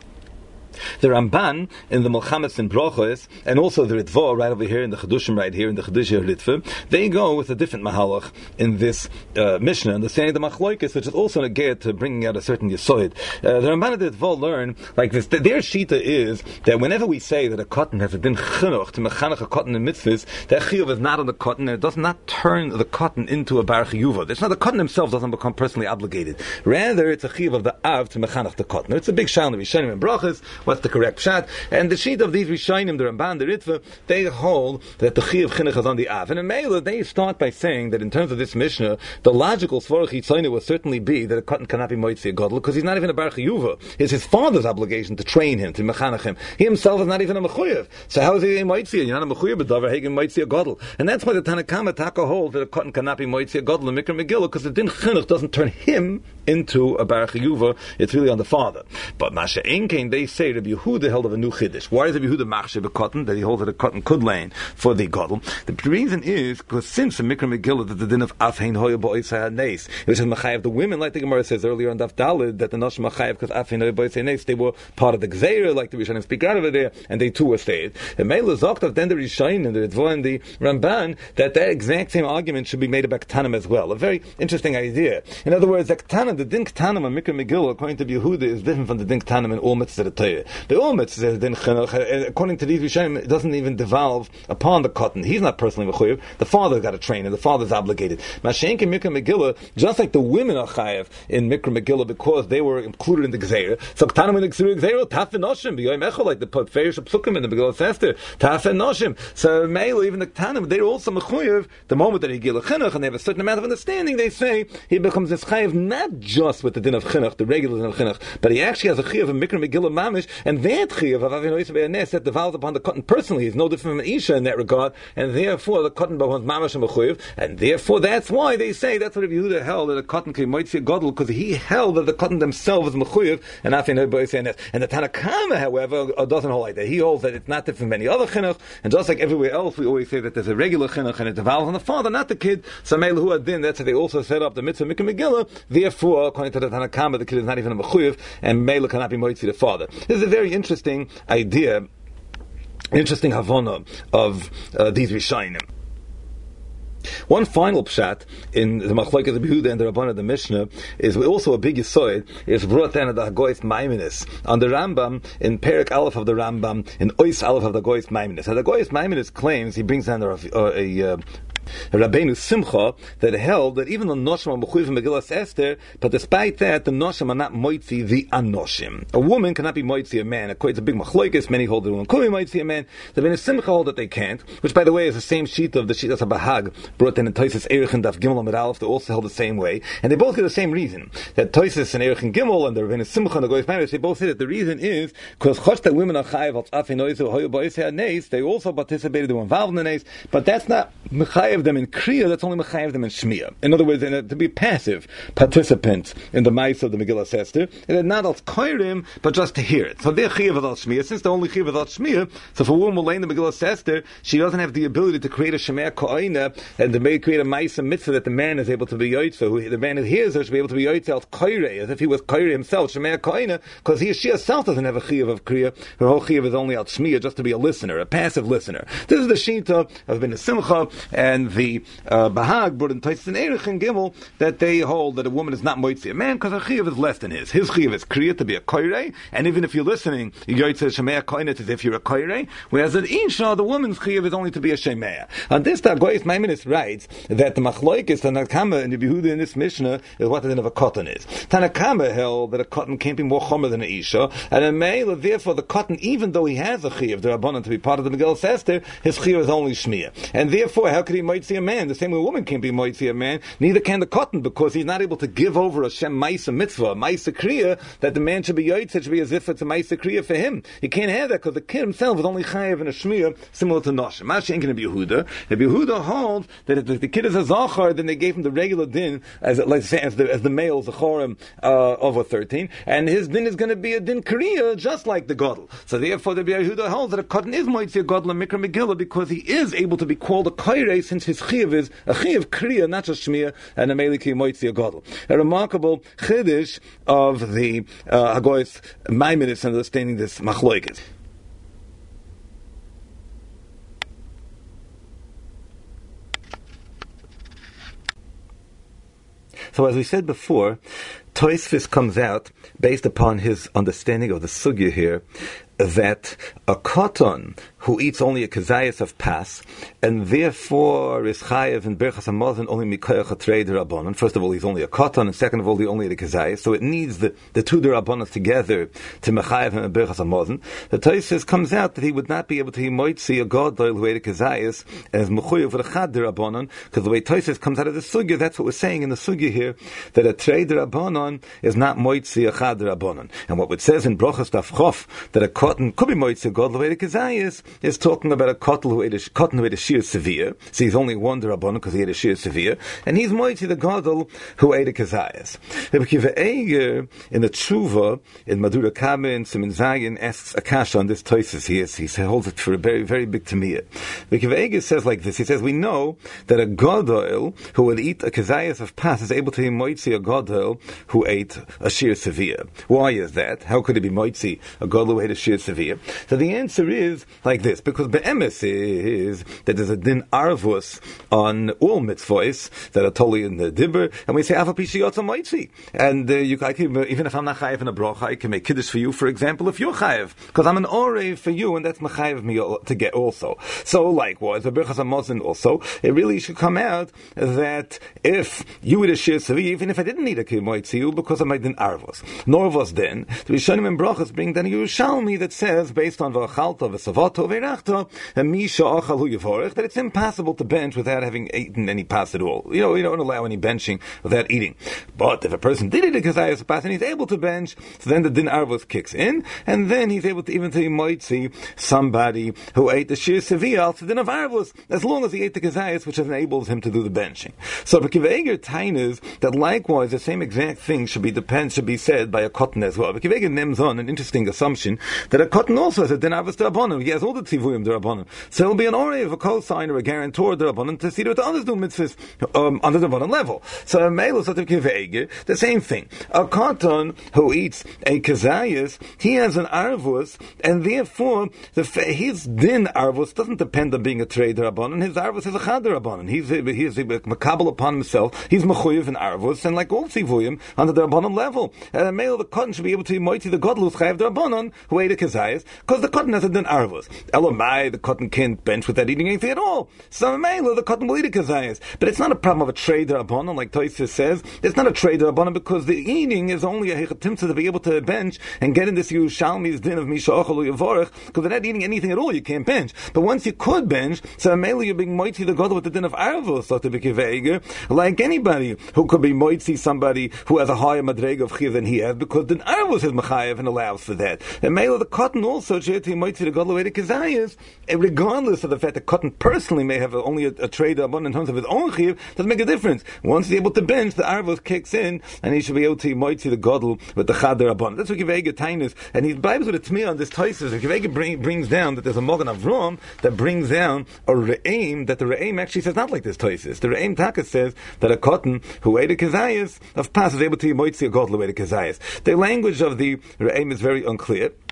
The Ramban in the Melchamas and Brachos, and also the Ritva right over here in the Chedushim, right here in the Chedushim Ritva, they go with a different mahalach in this Mishnah, understanding the Machloikis, which is also a get to bringing out a certain Yesoid. The Ramban and the Ritva learn like this. Their shita is that whenever we say that a cotton has a din chinuch to mechanech a cotton in mitzvahs, that chiyuv is not on the cotton, and it does not turn the cotton into a bar chiyuva. It's not the cotton himself doesn't become personally obligated. Rather, it's a chiyuv of the av to mechanech the cotton. It's a big shal in the Rishonim and Brachos. What's the correct pshat? And the sheet of these Rishonim, the Ramban, the Ritva, they hold that the Chi of Chinuch is on the Av. And in Meila, they start by saying that in terms of this Mishnah, the logical Svorach Yitzayna would certainly be that a cotton cannot be Moitzi a Godel, because he's not even a Bar Chiyuva. It's his father's obligation to train him, to mechanech him. He himself is not even a Mechuyev. So how is he a Moitzi? You're not a Mechuyev, but Dover Hagen Moitzi a Godel. And that's why the Tanakama Taka holds that a cotton cannot be Moitzi a Godel in Mikra Megillah, because the Din Chinuch doesn't turn him into a Bar Chiyuva. It's really on the father. But Masha Enkein, they say Rabbi Yehuda held of a new Chiddush. Why is Rabbi Yehuda machshev a cotton, that he holds that a cotton could lane for the Godel? The reason is because since the Mikra Megillah that the din of Afhein Hoya Bo'isei Nes, which is Machayev the women, like the Gemara says earlier on Daf Dalid, that the Nosh Machayev because Afhein Hoya Bo'isei Nes, they were part of the Gzeira, like the Rishonim speak out over there, and they too were stayed. And Meila Zoktav, then the Rishonim and the Ritva and the Ramban, that exact same argument should be made about Ktanim as well. A very interesting idea. In other words, the Ktanim, the din Ktanim on Mikra Megillah, according to Yehuda, is different from the din Ktanim in all mitzvahs of the Torah. The all mitzvahs din Chinuch, according to these Rishonim, it doesn't even devolve upon the cotton. He's not personally mechuyev. The father got to train, and the father's obligated. Mashenk in Mikra Megillah, just like the women are chayev in Mikra Megillah because they were included in the Gzeira. So Ktanim in the Gzeira, Taf and Noshim, B'yoyim Echol, like the Ferish of Psukim in the Megillah Esther, Taf and Noshim. So Meila, even the Ktanim, they're also mechuyev. The moment that he gila chinuch, and they have a certain amount of understanding, they say he becomes this chayev not just with the din of chinuch, the regular din of chinuch, but he actually has a chayev of Mikra Megillah mamish, and that chayev of Avinu Yisrael Nes that devolves upon the cotton personally. He's no different from an Isha in that regard, and therefore the cotton becomes mamash and mechuyev, and therefore that's why they say that's what Rabbi Yehuda held, that the cotton came moitzi godel, because he held that the cotton themselves is mechuyev and Avinu Yisrael Nes. And the Tanakama, however, doesn't hold like that. He holds that it's not different from any other chinuch, and just like everywhere else, we always say that there's a regular chinuch and it devolves on the father, not the kid. So Meilahu Adin, that's how they also set up the mitzvah Mikra Megillah. Therefore, according to the Tanakama, the kid is not even a mechuyev, and Meilah cannot be moitzi the father. This is a very interesting idea, interesting havana of these Rishonim. One final pshat in the Machlokes of Yehuda and the Rabbanah of the Mishnah is also a big yisoid, is brought down at the Hagoyis Maimonides on the Rambam in Perek Aleph of the Rambam in Ois Aleph of the Hagoyis Maimonides. And the Hagoyis Maimonides claims, he brings down Rabbeinu Simcha, that held that even the Noshim are mechuyev in Megillas Esther, but despite that, the Noshim are not moitzi the Anoshim. A woman cannot be moitzi a man. It's a big machlokes. Many hold that a woman could be moitzi a man. The Rabbeinu Simcha hold that they can't, which, by the way, is the same sheet of the sheet of Bahag brought in Toises Erich and Daf Gimel Amud Aleph. They also held the same way, and they both get the same reason. That Toises and Erich and Gimel and the Rabbeinu Simcha and the Goyis Maimonides, they both say that the reason is because chosh that women are chayav al tzafei noizu hoyu ba'isei haneis. They also participated, they were involved in the neis, but that's not mechayev them in kriya. That's only mechayev them in shmiya. In other words, to be passive participants in the ma'is of the Megillah Esther, and not al koirim, but just to hear it. So they're chayav al shmiya. Since they're only chayav al shmiya, so if a woman will lay in the Megillah Esther, she doesn't have the ability to create a shemea koina and to create a ma'isa mitzvah that the man is able to be yoytza. Who the man who hears her should be able to be yoytza al koire, as if he was koire himself, shemea koina, because she herself doesn't have a chayav of kriya. Her whole chayav is only al shmiya, just to be a listener, a passive listener. This is the shita of Ben Simcha, and and the Bahag brought in Taisus and Erich and Gimel that they hold that a woman is not moitzi a man because her chiyuv is less than his. His chiyuv is kriya to be a koirei, and even if you're listening, you say shemea koinet as if you're a koirei, whereas an isha, the woman's chiyuv is only to be a shemea. On this, Goyis Maimonides writes that the machloikis Tanakama and the Yehuda in this Mishnah is what the din of a cotton is. Tanakama held that a cotton can't be more chomer than an isha, and a male, therefore, the cotton, even though he has a chiyuv, the rabbanon to be part of the Megillah Esther, his chiyuv is only shmiyah, and therefore, how could he moitzi a man? The same way a woman can't be moitzi a man, neither can the cotton, because he's not able to give over a shem ma'isa mitzvah, a ma'isa kriya, that the man should be yotzei, should be as if it's a ma'isa kriya for him. He can't have that because the kid himself is only chayav in a shmiyah, similar to noshim. Mashi ain't going to be Yehuda. If Yehuda holds that if the kid is a zachar, then they gave him the regular din as the male zachorim over 13, and his din is going to be a din kriya just like the gadol. So therefore, the Yehuda holds that a cotton is moitzi a gadol and mikra megillah because he is able to be called a koirei since his chiyuv is a chiyuv kriya, not just shmiyah, and a meliki moitzi a gadol. A remarkable chiddush of the Hagoyis Maimonides understanding this machloikes. So as we said before, Tosfos comes out based upon his understanding of the sugya here that a cotton who eats only a kazayas of pas, and therefore is chayev in berchas hamazon only mikoyach hatrei derabanan. First of all, he's only a cotton, and second of all, he only ate a kazayas. So it needs the two derabanan together to mechayev him in berchas hamazon. The Tosfos comes out that he would not be able to moitzi a gadol who ate a kazayas as mechuyev with a chad derabanan, because the way Tosfos comes out of the sugya, that's what we're saying in the sugya here, that a trei derabanan is not moitzi a chad derabanan. And what it says in brachas daf chof that a cotton could be moitzi a gadol who ate a kazayas is talking about a cotton who ate a shir severe. So he's only one derabanan because he ate a shir severe, and he's moitzi the gadol who ate a kazayas. Rebbe Akiva Eiger in the Tshuva in Madura Kamen Siman Zayin asks a kasha on this Tosfos. He holds it for a very, very big tamiyah. Rebbe Akiva Eiger says like this. He says we know that a gadol who would eat a kazayas of pas is able to be moitzi a gadol who ate a shir severe. Why is that? How could it be moitzi a gadol who ate a shir severe? So the answer is like this, because be'emes is that there's a din arvus on all mitzvahs that are totally in the dibber, and we say afa pishiyotza moitzi, and even if I'm not chayev in a bracha, I can make kiddush for you, for example, if you're chayev, because I'm an orei for you, and that's mechayev me to get also. So likewise, the berchas hamazon also, it really should come out that if you eat a shir severe, even if I didn't need a moitzi you, because of my din arvus, nor was then the Rishonim and brachas bring down a Yerushalmi that says based on v'achalta v'savato v'erachta and misha achalu yivorech that it's impossible to bench without having eaten any pas at all. You don't allow any benching without eating. But if a person did eat a kazayas pas and he's able to bench, so then the din arvus kicks in, and then he's able to even to moitzi somebody who ate the shir seviyah to din of arvus, as long as he ate the kazayas, which enables him to do the benching. So Akiva Eiger tainas that likewise the same exact thing should be said by a cotton as well. Akiva Eiger names on an interesting assumption that a cotton also has a din arvus derabanan. He has all the tzivuyim derabanan. So it'll be an orei of a co-signer, a guarantor derabanan to see that the others do mitzvahs on the derabanan level. So a male is the same thing. A cotton who eats a kazayas, he has an arvus, and therefore his din arvus doesn't depend on being a trei derabanan. His arvus is a chad derabanan. He's makabel upon himself. He's mechuyev in arvus, and like all tzivuyim on the derabanan level. And a male of the cotton should be able to moiti the gadol who's chayav derabanan who ate a kazayas, because the cotton has a din arvus. Elamai, the cotton can't bench without eating anything at all. So male, the cotton will eat a kazayas. But it's not a problem of a trei derabanan, like Tosfos says. It's not a trei derabanan because the eating is only a hechatimtza to be able to bench and get in this Yerushalmi's din of misha achalu yavorech, because they're not eating anything at all, you can't bench. But once you could bench, so male, you're being moitzi the gadol with the din of arvus, like anybody who could be moitzi somebody who has a higher madrega of chiv than he has, because the arvus is mechayev and allows for that. And male of the cotton also should moitzi the gadol with the kazayas, regardless of the fact that cotton personally may have only a trade abundant in terms of his own chiv, doesn't make a difference. Once he's able to bench, the arvus kicks in, and he should be able to moitzi the gadol with the chad abundant. That's what Akiva Eiger tainus, and he bribes with a tmiyah on this Tosfos. Akiva Eiger brings down that there's a Magen Avram that brings down a re'im, that the re'im actually says not like this Tosfos. The re'im taka says that a cotton who ate a kazayas of pas is able to moitzi a gadol who ate a kazayas. The language of the re'im is very unclear.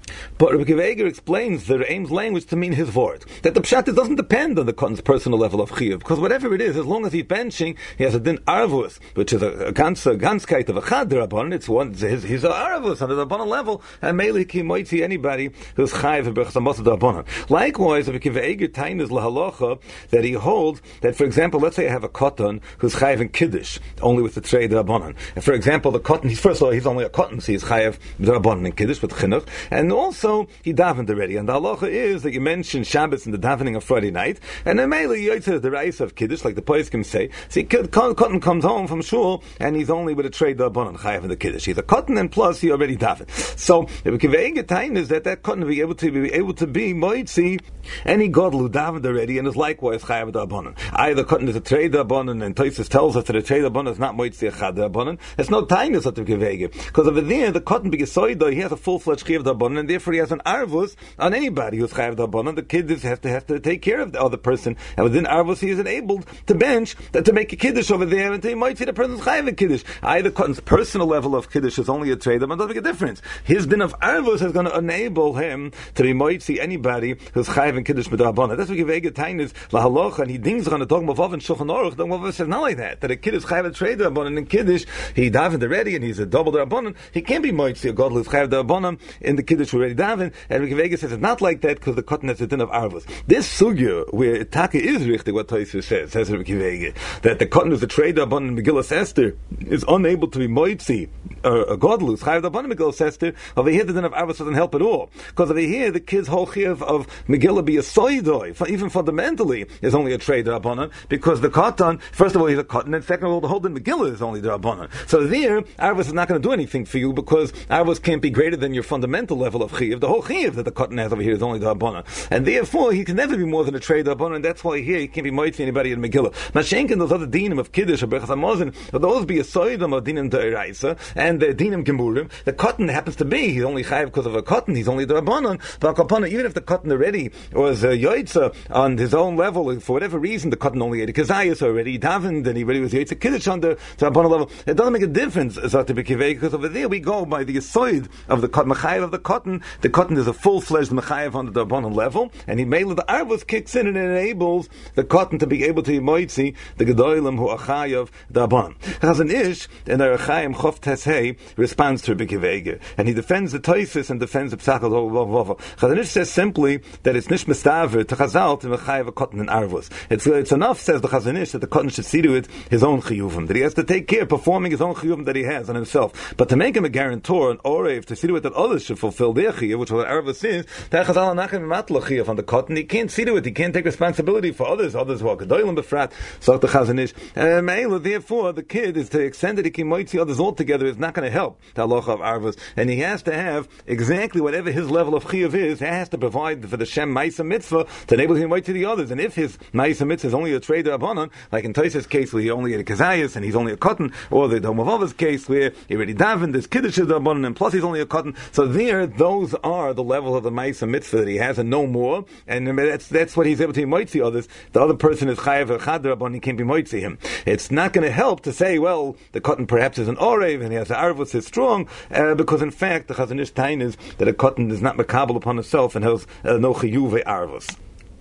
But Rabbi Akiva Eiger explains the Re'im's language to mean his word. That the pshat doesn't depend on the cotton's personal level of chiyuv, because whatever it is, as long as he's benching, he has a din arvus, which is a ganzkeit of a chad rabbanon. It's one. He's a arvus on the rabbanon level, and mainly he might see anybody who's chayiv and berchasamos rabbanon. Likewise, Rabbi Akiva Eiger tain is lahalocha that he holds that, for example, let's say I have a cotton who's chayiv in kiddush only with the trade rabbanon. And for example, the cotton, first of all, he's only a cotton, so he's chayiv rabbanon in kiddush with chinuch, and also he davened already. And the halacha is that you mention Shabbos in the davening of Friday night, and then mainly you say the rice of kiddush, like the poskim say. See, cotton comes home from shul, and he's only with a trade rabbanon chayiv in the kiddush. He's a cotton, and plus he already davened. So the Akiva time is that cotton will be able to be moitzi any godel who davened already, and is likewise chayiv rabbanon. Either cotton is a trade rabbanon, and Tosfos tells us that a trade rabbanon is not moitzi a chad rabbanon. It's no tainus of the Akiva, because over there the cotton begesoido, he has a full-fledged chayiv rabbanon, and therefore he has an arvus on anybody who's chayav d'Rabbanan. The kid has to take care of the other person, and within arvus he is enabled to bench to make a kiddush over there, and he might see the person's chayav in kiddush. Either cotton's personal level of kiddush is only a trade, but it doesn't make a difference. His din of arvus is going to enable him to be might see anybody who's chayav in kiddush with d'Rabbanan. That's what Gevega Tain is lahalocha, and he dings on the dogma of and Shulchan Aruch. The dogma says not like that. That a kid is chayav in trade d'Rabbanan in kiddush. He davened already, and he's a double d'Rabbanan. He can't be might see a god who's chayav d'Rabbanan in the kiddush already davened. And Gevega says it's not like that because the cotton has a din of arvus. This sugya where Taka is richtig what Tosfos says Rabbi Akiva, that the cotton is a trade rabbanon in Megillas Esther is unable to be moitzi a godel who's chayav rabbanon in Megillas Esther. Over here the din of arvus doesn't help at all, because over here the kid's whole chiyuv of Megillah be a soidoi, even fundamentally is only a trade rabbanon, because the cotton, first of all, he's a cotton, and second of all, the whole din Megillah is only the rabbanon. So there arvus is not going to do anything for you, because arvus can't be greater than your fundamental level of chiyuv. The whole chiyuv that the cotton has over here is only the rabbanon, and therefore he can never be more than a trade rabbanon, and that's why here he can't be moitzi anybody in Megillah. Mashenkin, those other dinim of kiddush or berachas hamazon, those be a soidam of dinim de'iraisa and the dinim gemurim. The cotton happens to be he's only chayiv because of a cotton. He's only the rabbanon. But even if the cotton already was yoitza on his own level, for whatever reason, the cotton only ate a kazayas already, he davened, and he already was yoitza kiddush on the rabbanon level. It doesn't make a difference, because over there we go by the yisoid of the cotton, mechayiv of the cotton. The cotton is a full-fledged mechayiv on the rabbanon level, and he made the arvus kicks in and enables the cotton to be able to be moitzi the gedolim who achayav the rabbanon. Chazon Ish in Orach Chaim Chof Teshei responds to Rabbi Akiva, and he defends the Tosfos and defends the Pesach. Chazon Ish says simply that it's nish mistaver to Chazal to mechayav a cotton and arvus. It's enough, says the Chazon Ish, that the cotton should see to it his own chiyuvim, that he has to take care of performing his own chiyuvim that he has on himself. But to make him a guarantor, an orev, to see to it that others should fulfill their chiyuv, which what arvus is, that Chazal anachem matla chiyuv on the cotton. He can't see to it. He can't take responsibility for others who are gedolim befrat. So the Chazon Ish, therefore, the kid is to the extent that he can moitzi others altogether is not going to help the halacha of arvus, and he has to have exactly whatever his level of chiyuv is. He has to provide for the shem ma'isa mitzvah to enable him to moitzi the others. And if his ma'isa mitzvah is only a trade rabbanon, like in Tosfos' case where he only had a kazayas and he's only a cotton, or the Domavova's case where he already davened, there's kiddush rabbanon and plus he's only a cotton. So there, those are the level of the ma'isa mitzvah that he has, and no more. And that's what he's able to moitzi others. The other person is chayav echad rabbanon, he can't be moitzi him. It's not going to help to say, well, the cotton perhaps is an orev and he has an arvus is strong, because in fact the Chazon Ish tain is that a cotton is not makabel upon itself and has no chiyuv arvus.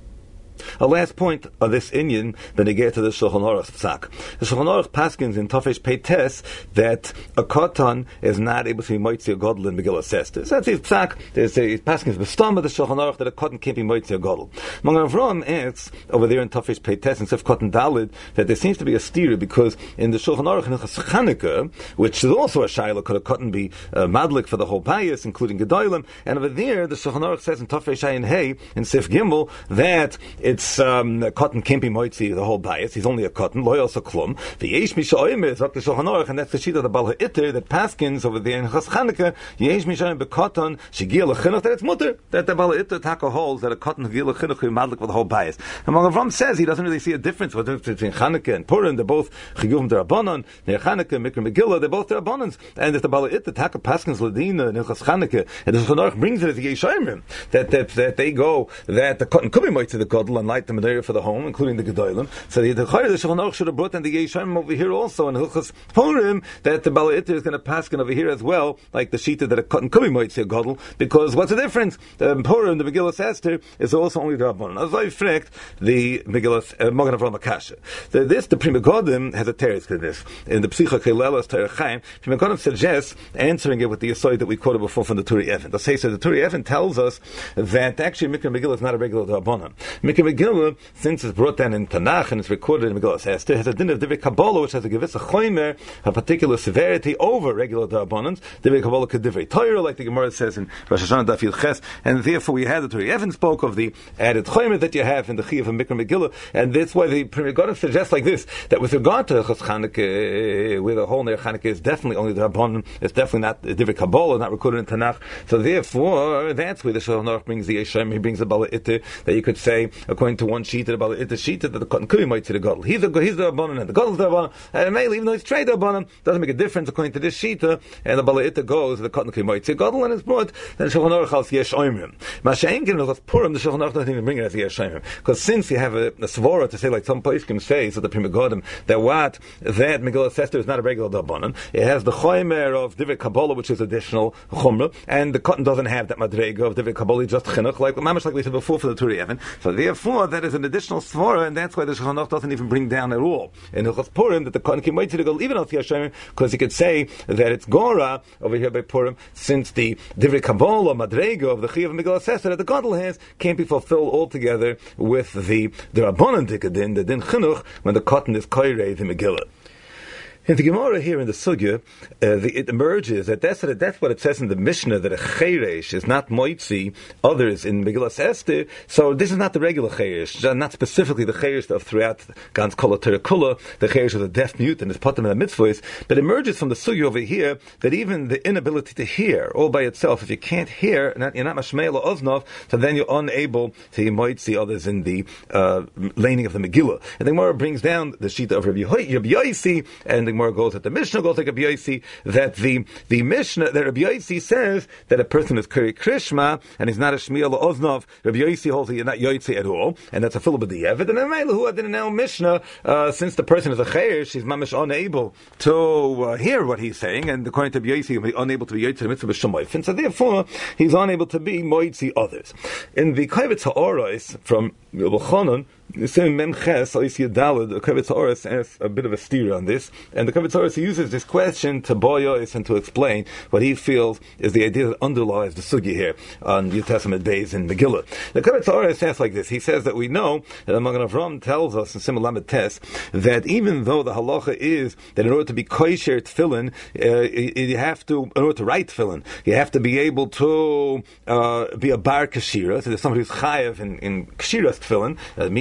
A last point of this inyan, then they get to the Shulchan Aruch psak. The Shulchan Aruch paskins in Tafesh Peites that a cotton is not able to be moitzi a godel in Megillas Esther. So that's his psak. There's a paskins bestam of the Shulchan Aruch that a cotton can't be moitzi a godel. Magen Avraham asks over there in Tafesh Peites and Sif Cotton Dalid that there seems to be a steer, because in the Shulchan Aruch in Chanukah, which is also a shayla, could a cotton be madlik for the whole bias, including gedolim, and over there the Shulchan Aruch says in Tafesh Ayin Hey in Sif Gimel that it's cotton can't be moitzi the whole bias. He's only a cotton. Lo yalsa klum. V'yesh mishaim is up to Shulchan Aruch, and that's the sheet of the Bal HaItter that paskins over there in Chas Chanukah. Yesh mishaim bekoton shegiel lechinuch, that it's mutter, that the Bal HaItter taka holds that a cotton shegiel lechinuch is madlik for the whole bias. And Magen Avraham says he doesn't really see a difference between Chanukah and Purim. They're both chiyuvim derabanan. Near Chanukah, Mikra Megillah, they're both derabanans. And if the Bal HaItter taka paskins ladina in Chas Chanukah, and the Shulchan Aruch brings it as a yeshayim that they go that the cotton could be moitzi the godel, unlike light the menorah for the home, including the gedolim. So the Shulchan Aruch should have brought in the Yeshayim over here also in Hilchos Purim, that the Bala Iter is going to paskin over here as well, like the Shita that a cotton could be moitzi gadol, because what's the difference? The Purim, the Megillas Esther, is also only the Rabbanon. As I frekt, the Megillas Magen Avraham Akasha. The Pri Megadim has a teretz to this. In the Psicha Kelelas Torah Chaim, Pri Megadim suggests answering it with the aside that we quoted before from the Turi Even. The Turi Even tells us that actually Mikra Megillah is not a regular Rabbanon. Mikra Megillah, since it's brought down in Tanakh and it's recorded in Megillas Esther, has a din of Divrei Kabbalah, which has a Gevissa Choimer, a particular severity over regular Rabbanons. Divrei Kabbalah could Divrei Torah, like the Gemara says in Rosh Hashanah Daf Yud Ches, and therefore we had the Turi Even spoke of the added Choimer that you have in the Chiyuv of Mikra Megillah, and that's why the Pri Megadim suggests like this, that with regard to Chos Chanukah, where the whole Ner Chanukah is definitely only the Rabbanon, it's definitely not Divrei Kabbalah, not recorded in Tanakh, so therefore that's where the Shulchan Aruch brings the Yeshayim, he brings the Bala Iter, that you could say, according to one Shita, the Bala Iter Shita, that the cotton could be might to the Gadol. He's the Rabbanon, and the Gadol is the Rabbanon, and mainly, even though he's trade Rabbanon, doesn't make a difference according to this Shita, and the Bala Iter goes, the cotton could be might to the Gadol, and it's brought, then Shulchan Aruch has Yeshayim. Masha'enkin, because Purim, the Shulchan Aruch doesn't even bring it as Yeshayim, because since you have a svara to say, like some place can say, so the Pri Megadim, that Megillas Esther is not a regular Rabbanon, it has the Choimer of Divrei Kabbalah, which is additional Chumrah, and the cotton doesn't have that Madrega of Divrei Kabbalah, just Chinuch, like Mamash, like we said before for the Turi Even. So therefore, that is an additional svara, and that's why the Shulchan Aruch doesn't even bring down at all in Hilchos Purim that the cotton can wait to go even off Yeshayim, because he could say that it's Gora over here by Purim, since the Divrei Kabbalah Madrega of the Chiyuv of Megillas Esther that the Gadol has can't be fulfilled altogether with the Rabbanon Dikadin, the Din Chinuch, when the cotton is Kairei the Megillah. In the Gemara here in the Sugya, it emerges that that's what it says in the Mishnah, that a Cheresh is not Moitzi, others in Megillas Esther. So this is not the regular Cheresh, not specifically the Cheresh of throughout Gans Kol HaTorah Kula, the Cheresh of the deaf mute and his Potem and the Mitzvahs, but it emerges from the Sugya over here that even the inability to hear all by itself, if you can't hear, you're not Mashmeil or Oznov, so then you're unable to Moitzi others in the laning of the Megillah. And the Gemara brings down the Shita of Rabbi Yosi, and the Gemara goes that the Mishnah goes like Rabbi Yosi, that the Mishnah, that Rabbi Yosi says that a person is Kari Krishma and he's not a Shmiel or Oznov. Rabbi Yosi holds that you're not Yoitzi at all, and that's a Philip of the Yevid. And then who had in now Mishnah, since the person is a Chayer, she's mamish unable to hear what he's saying, and according to Rabbi Yosi, he'll be unable to be Yoitzi the mitzvah b'shamayf, and so therefore he's unable to be Moitzi others. In the Kavitz HaOros from Yochanan, the same Memches, Oisi Yadalad, the Kavitz HaOros asks a bit of a steer on this, and the Kavitz HaOros uses this question to boyos and to explain what he feels is the idea that underlies the sugi here on New Testament days in Megillah. The Kavitz HaOros asks like this. He says that we know that the Magen Avraham tells us in Simon Lamed Tes that even though the halacha is that in order to be kosher tefillin, you have to, in order to write tefillin, you have to be able to be a bar kashira. So there's somebody who's chayav in kashiras tefillin.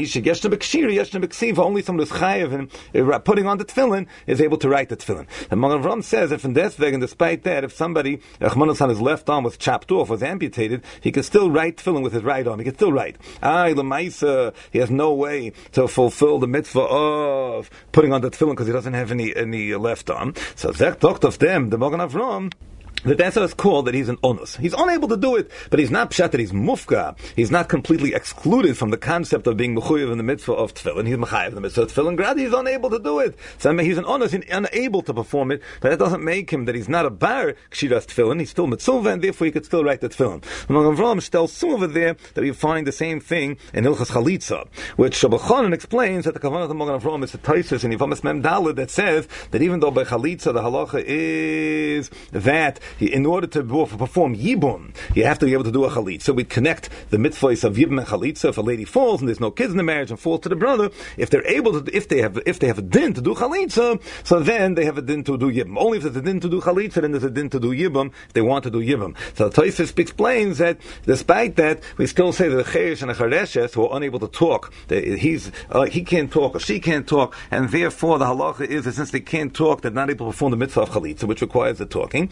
Only someone who's chayav in putting on the tefillin is able to write the tefillin. And Magen Avraham says if in deswegen, despite that, if somebody his left arm was chopped off, was amputated, he can still write tefillin with his right arm. He can still write. L'maisa, he has no way to fulfill the mitzvah of putting on the tefillin because he doesn't have any left arm. So Zech talked of them, the Magen Avraham, that's what it's called, that he's an onus. He's unable to do it, but he's not pshat that he's mufka. He's not completely excluded from the concept of being mechuyev in the mitzvah of tefillin. He's mechayev in the mitzvah of tefillin. Grad, he's unable to do it. So I mean, he's an onus, he's unable to perform it, but that doesn't make him that he's not a bar kshiras tefillin. He's still mitzvah, and therefore he could still write the tefillin. Magen Avraham tells over there that we find the same thing in Hilchas Chalitza, which Shabbat Chanan explains that the kavanah of Magen Avraham is a taisus in Yivamis Mem Daled that says that even though by Chalitza the halacha is that in order to perform Yibum, you have to be able to do a Chalitza. So we connect the mitzvahs of Yibum and Chalitza. If a lady falls and there's no kids in the marriage and falls to the brother, if they're able to, if they have a din to do Chalitza, so then they have a din to do Yibum. Only if there's a din to do Chalitza, then there's a din to do Yibum if they want to do Yibum. So the Tosfos explains that despite that, we still say that the Cheresh and the Chareshes who are unable to talk, he can't talk or she can't talk, and therefore the halacha is that since they can't talk, they're not able to perform the mitzvah of Chalitza, which requires the talking. Then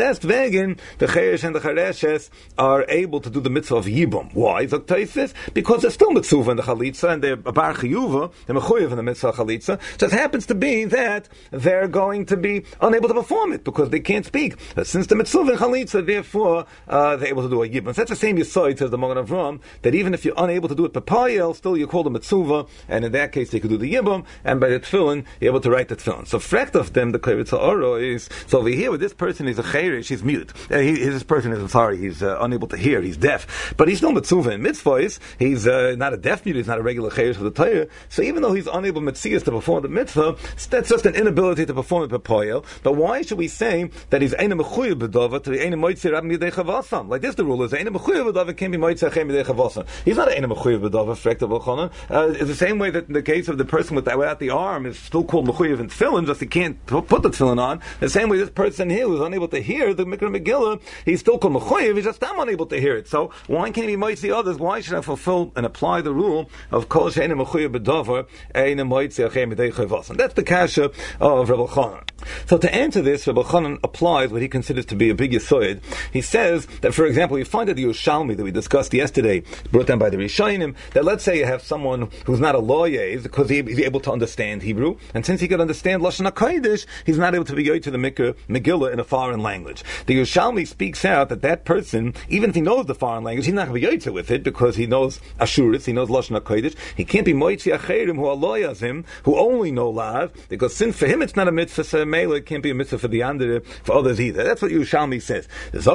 deswegen the Cheresh and the Chereshes are able to do the mitzvah of Yibum. Why? Because they're still mitzvah in the Chalitza, and they're Bar Chiyuva, they're Mechuyev in the mitzvah of Chalitza. Just happens to be that they're going to be unable to perform it because they can't speak. Since the mitzvah in Chalitza, therefore, they're able to do a Yibum. So that's the same Yisoid, says the Magen Avram, that even if you're unable to do it Papayel, still you call the mitzvah, and in that case they could do the Yibum, and by the Tefillin, you're able to write the Tefillin. So frekt of them, the Kavitza Oro is, so over here with this person is a Cheresh, he's mute. This person is, he's unable to hear, he's deaf. But he's no mitzvah in mitzvahs, he's not a deaf mute, he's not a regular Cheresh for the Torah. So even though he's unable mitzias to perform the mitzvah, that's just an inability to perform it Papoyel. But why should we say that he's Eina Mechuyev B'Dava to the Eina Moitzi Rab Midei Chavasam? Like this the rule is, Eina Mechuyev B'Dava can't be Moitzi Achem Midei Chavasam. He's not Eina Mechuyev B'Dava, Frekt of Elchanan. It's the same way that in the case of the person without the arm is still called Mechuyev in Tefillin, just he can't put the Tefillin on. The same way this person here who's unable to hear the Mikra Megillah, he's still called Mechuyev, he's just unable to hear it. So why can't he be Moitzi others? Why should I fulfill and apply the rule of Kol She'eina Mechuyev B'Dava, Eina Moitzi Achem Midei Chavasam? That's the kasha of Rebbe Chanan. So to answer this, Rebbe Chanan applies what he considers to be a big yisoid. He says that, for example, you find that the Yerushalmi that we discussed yesterday, brought down by the Rishonim, that let's say you have someone who's not a lawyer because he's able to understand Hebrew, and since he can understand Lashon HaKodesh, he's not able to be yoy to the Megillah in a foreign language. The Yerushalmi speaks out that person, even if he knows the foreign language, he's not going to be yoy with it because he knows Ashuris, he knows Lashon HaKodesh. He can't be moitzi acherim who are lawyazim, who only know Lav, because since for him it's not a mitzvah, so it can't be a mitzvah for the andere, for others either. That's what Yerushalmi says.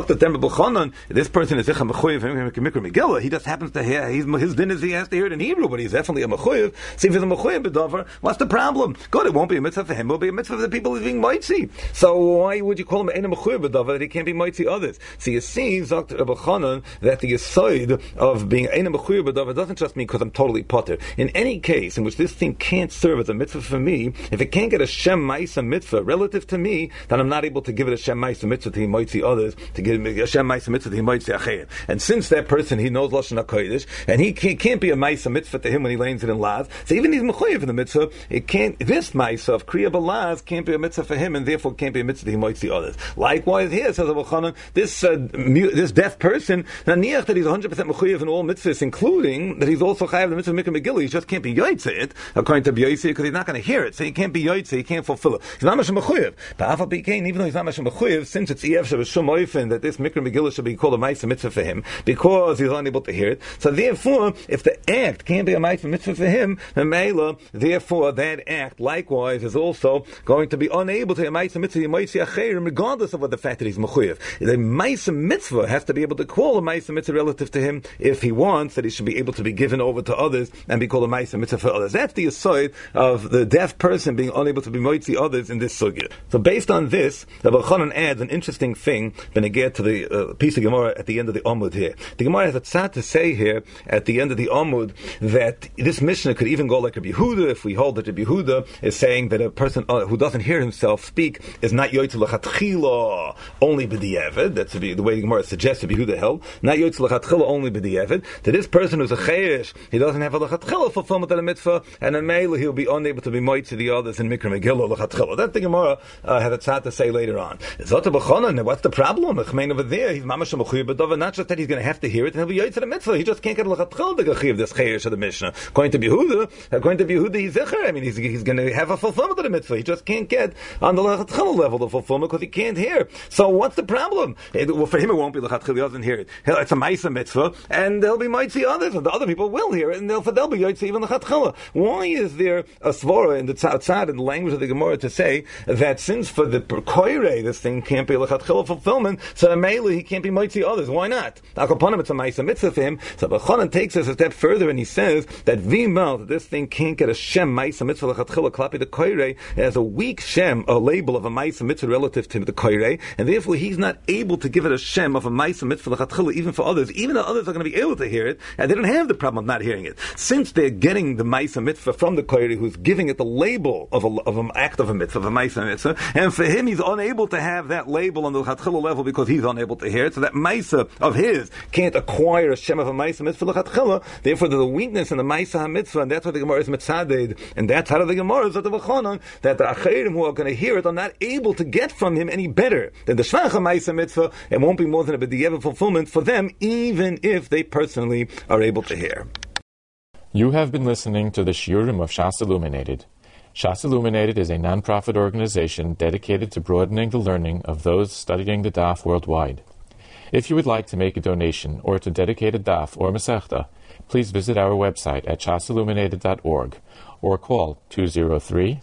This person is Zicha Mechuyev Megillah. He just happens to hear, his din is he has to hear it in Hebrew, but he's definitely a Mechuyev. See, if he's a Mechuyev B'Davar, what's the problem? Good, it won't be a mitzvah for him, it will be a mitzvah for the people who's being moitzi. So why would you call him Eina Mechuyev B'Davar that he can't be moitzi others? So you see, Dr. Rebbe Chanan, that the yisoid of being Eina Mechuyev B'Davar doesn't just mean because I'm totally potter. In any case in which this thing can't serve as a mitzvah for me, if it can't get a Shem Ma'isa mitzvah relative to me, then I'm not able to give it a Shem Ma'isa mitzvah to Himoitzi others, to give a Shem Ma'isa mitzvah to Himoitzi Acheim. And since that person, he knows Lashon HaKodesh, and he can't be a Ma'isa mitzvah to him when he lanes it in Lav, so even he's Mechuyev in the mitzvah, it can't, this Ma'isa of Kriya B'Laz can't be a mitzvah for him, and therefore can't be a mitzvah to Himoitzi others. Likewise here, says Abu Chanan, this deaf person, Naniach that he's 100% Mechuyev in all mitzvahs, including that he's also Chayav the mitzvah Mikra Megillah, he just can't be Yoitze it, according to B'Yoitze, because he's not going to hear it, so he can't be Yoitze, he can't fulfill it. He's not Masham Mechuyev. But Afal Pikein, even though he's not Masham Mechuyev, since it's Eyev Shebeshum Oifen that this Mikra Megillah should be called a Ma'isa mitzvah for him, because he's unable to hear it, so therefore, if the act can't be a Ma'isa mitzvah for him, then therefore that act likewise is also going to be unable to be a Ma'isa mitzvah, regardless of what the fact that he's Mechuyev. The Ma'isa mitzvah has to be able to call a Ma'isa mitzvah relative to him if he wants that he should be able to be given over to others and be called a Ma'isa mitzvah for others. That's the aside of the deaf person being unable to be moitzi others in this sugya. So based on this, the Rebbe Chanan adds an interesting thing when they get to the piece of Gemara at the end of the Amud here. The Gemara has a tzad to say here at the end of the Amud that this Mishnah could even go like Rabbi Yehuda if we hold that Rabbi Yehuda is saying that a person who doesn't hear himself speak is not yoytze lechatchila only b'di'evid. That's the way the Gemara suggests Rabbi Yehuda held. Not yoytze lechatchila only b'di'evid. To this person who's a cheresh, he doesn't have a lechatchila fulfillment of the mitzvah, and in Meila he'll be unable to be moitzi the others in Mikra Megillah lechatchila. That the Gemara had a tzad to say later on. Zota b'chonan, what's the problem? Over there, he's mamash mechuyev b'davar. Not just that he's going to have to hear it, and he'll be yoytze the mitzvah. He just can't get a lechatchila the gachiv this cheresh of the Mishnah. According to Yehuda, he's zecher. I mean, he's going to have a fulfillment of the mitzvah. He just can't get on the lechatchila level of fulfillment because he can't hear. So what's the problem? Well, for him it won't be lechatchila. He doesn't hear it. It's a ma'isa mitzvah, and there'll be moitzi others, and the other people will hear it, and they'll be yoytze even lechatchila. Why is there a svara in the tzad in the language of the Gemara to say that since for the koire this thing can't be lechatchila fulfillment, so mainly he can't be moitzi others? Why not? Akaponim, it's a ma'isa mitzvah for him. So Bechanan takes us a step further, and he says that that this thing can't get a shem ma'isa mitzvah lechatchila klapi the koire as a weak shem, a label of a ma'isa mitzvah relative to the koire, and therefore he's not able to give it a shem of a ma'isa mitzvah lechatchila even for others, even though others are going to be able to hear it, and they don't have the problem of not hearing it. Since they're getting the ma'isa mitzvah from the koire who's giving it the label of an act of a mitzvah, of a ma'isa mitzvah, and for him he's unable to have that label on the lechatchila level because he's unable to hear it, so that ma'isa of his can't acquire a shem of a ma'isa mitzvah lechatchila. Therefore there's a weakness in the ma'isa mitzvah, and that's why the Gemara is mitzaded, and that's how the Gemara is at the Vachanan, that the acherim who are going to hear it are not able to get from him any better. then the Shvach HaMaisa Mitzvah, it won't be more than a b'di'evet fulfillment for them, even if they personally are able to hear. You have been listening to the Shiurim of Shas Illuminated. Shas Illuminated is a non-profit organization dedicated to broadening the learning of those studying the Daf worldwide. If you would like to make a donation or to dedicate a Daf or Masechta, please visit our website at shasilluminated.org or call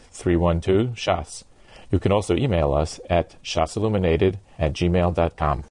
203-312-SHAS. You can also email us at shasilluminated@gmail.com.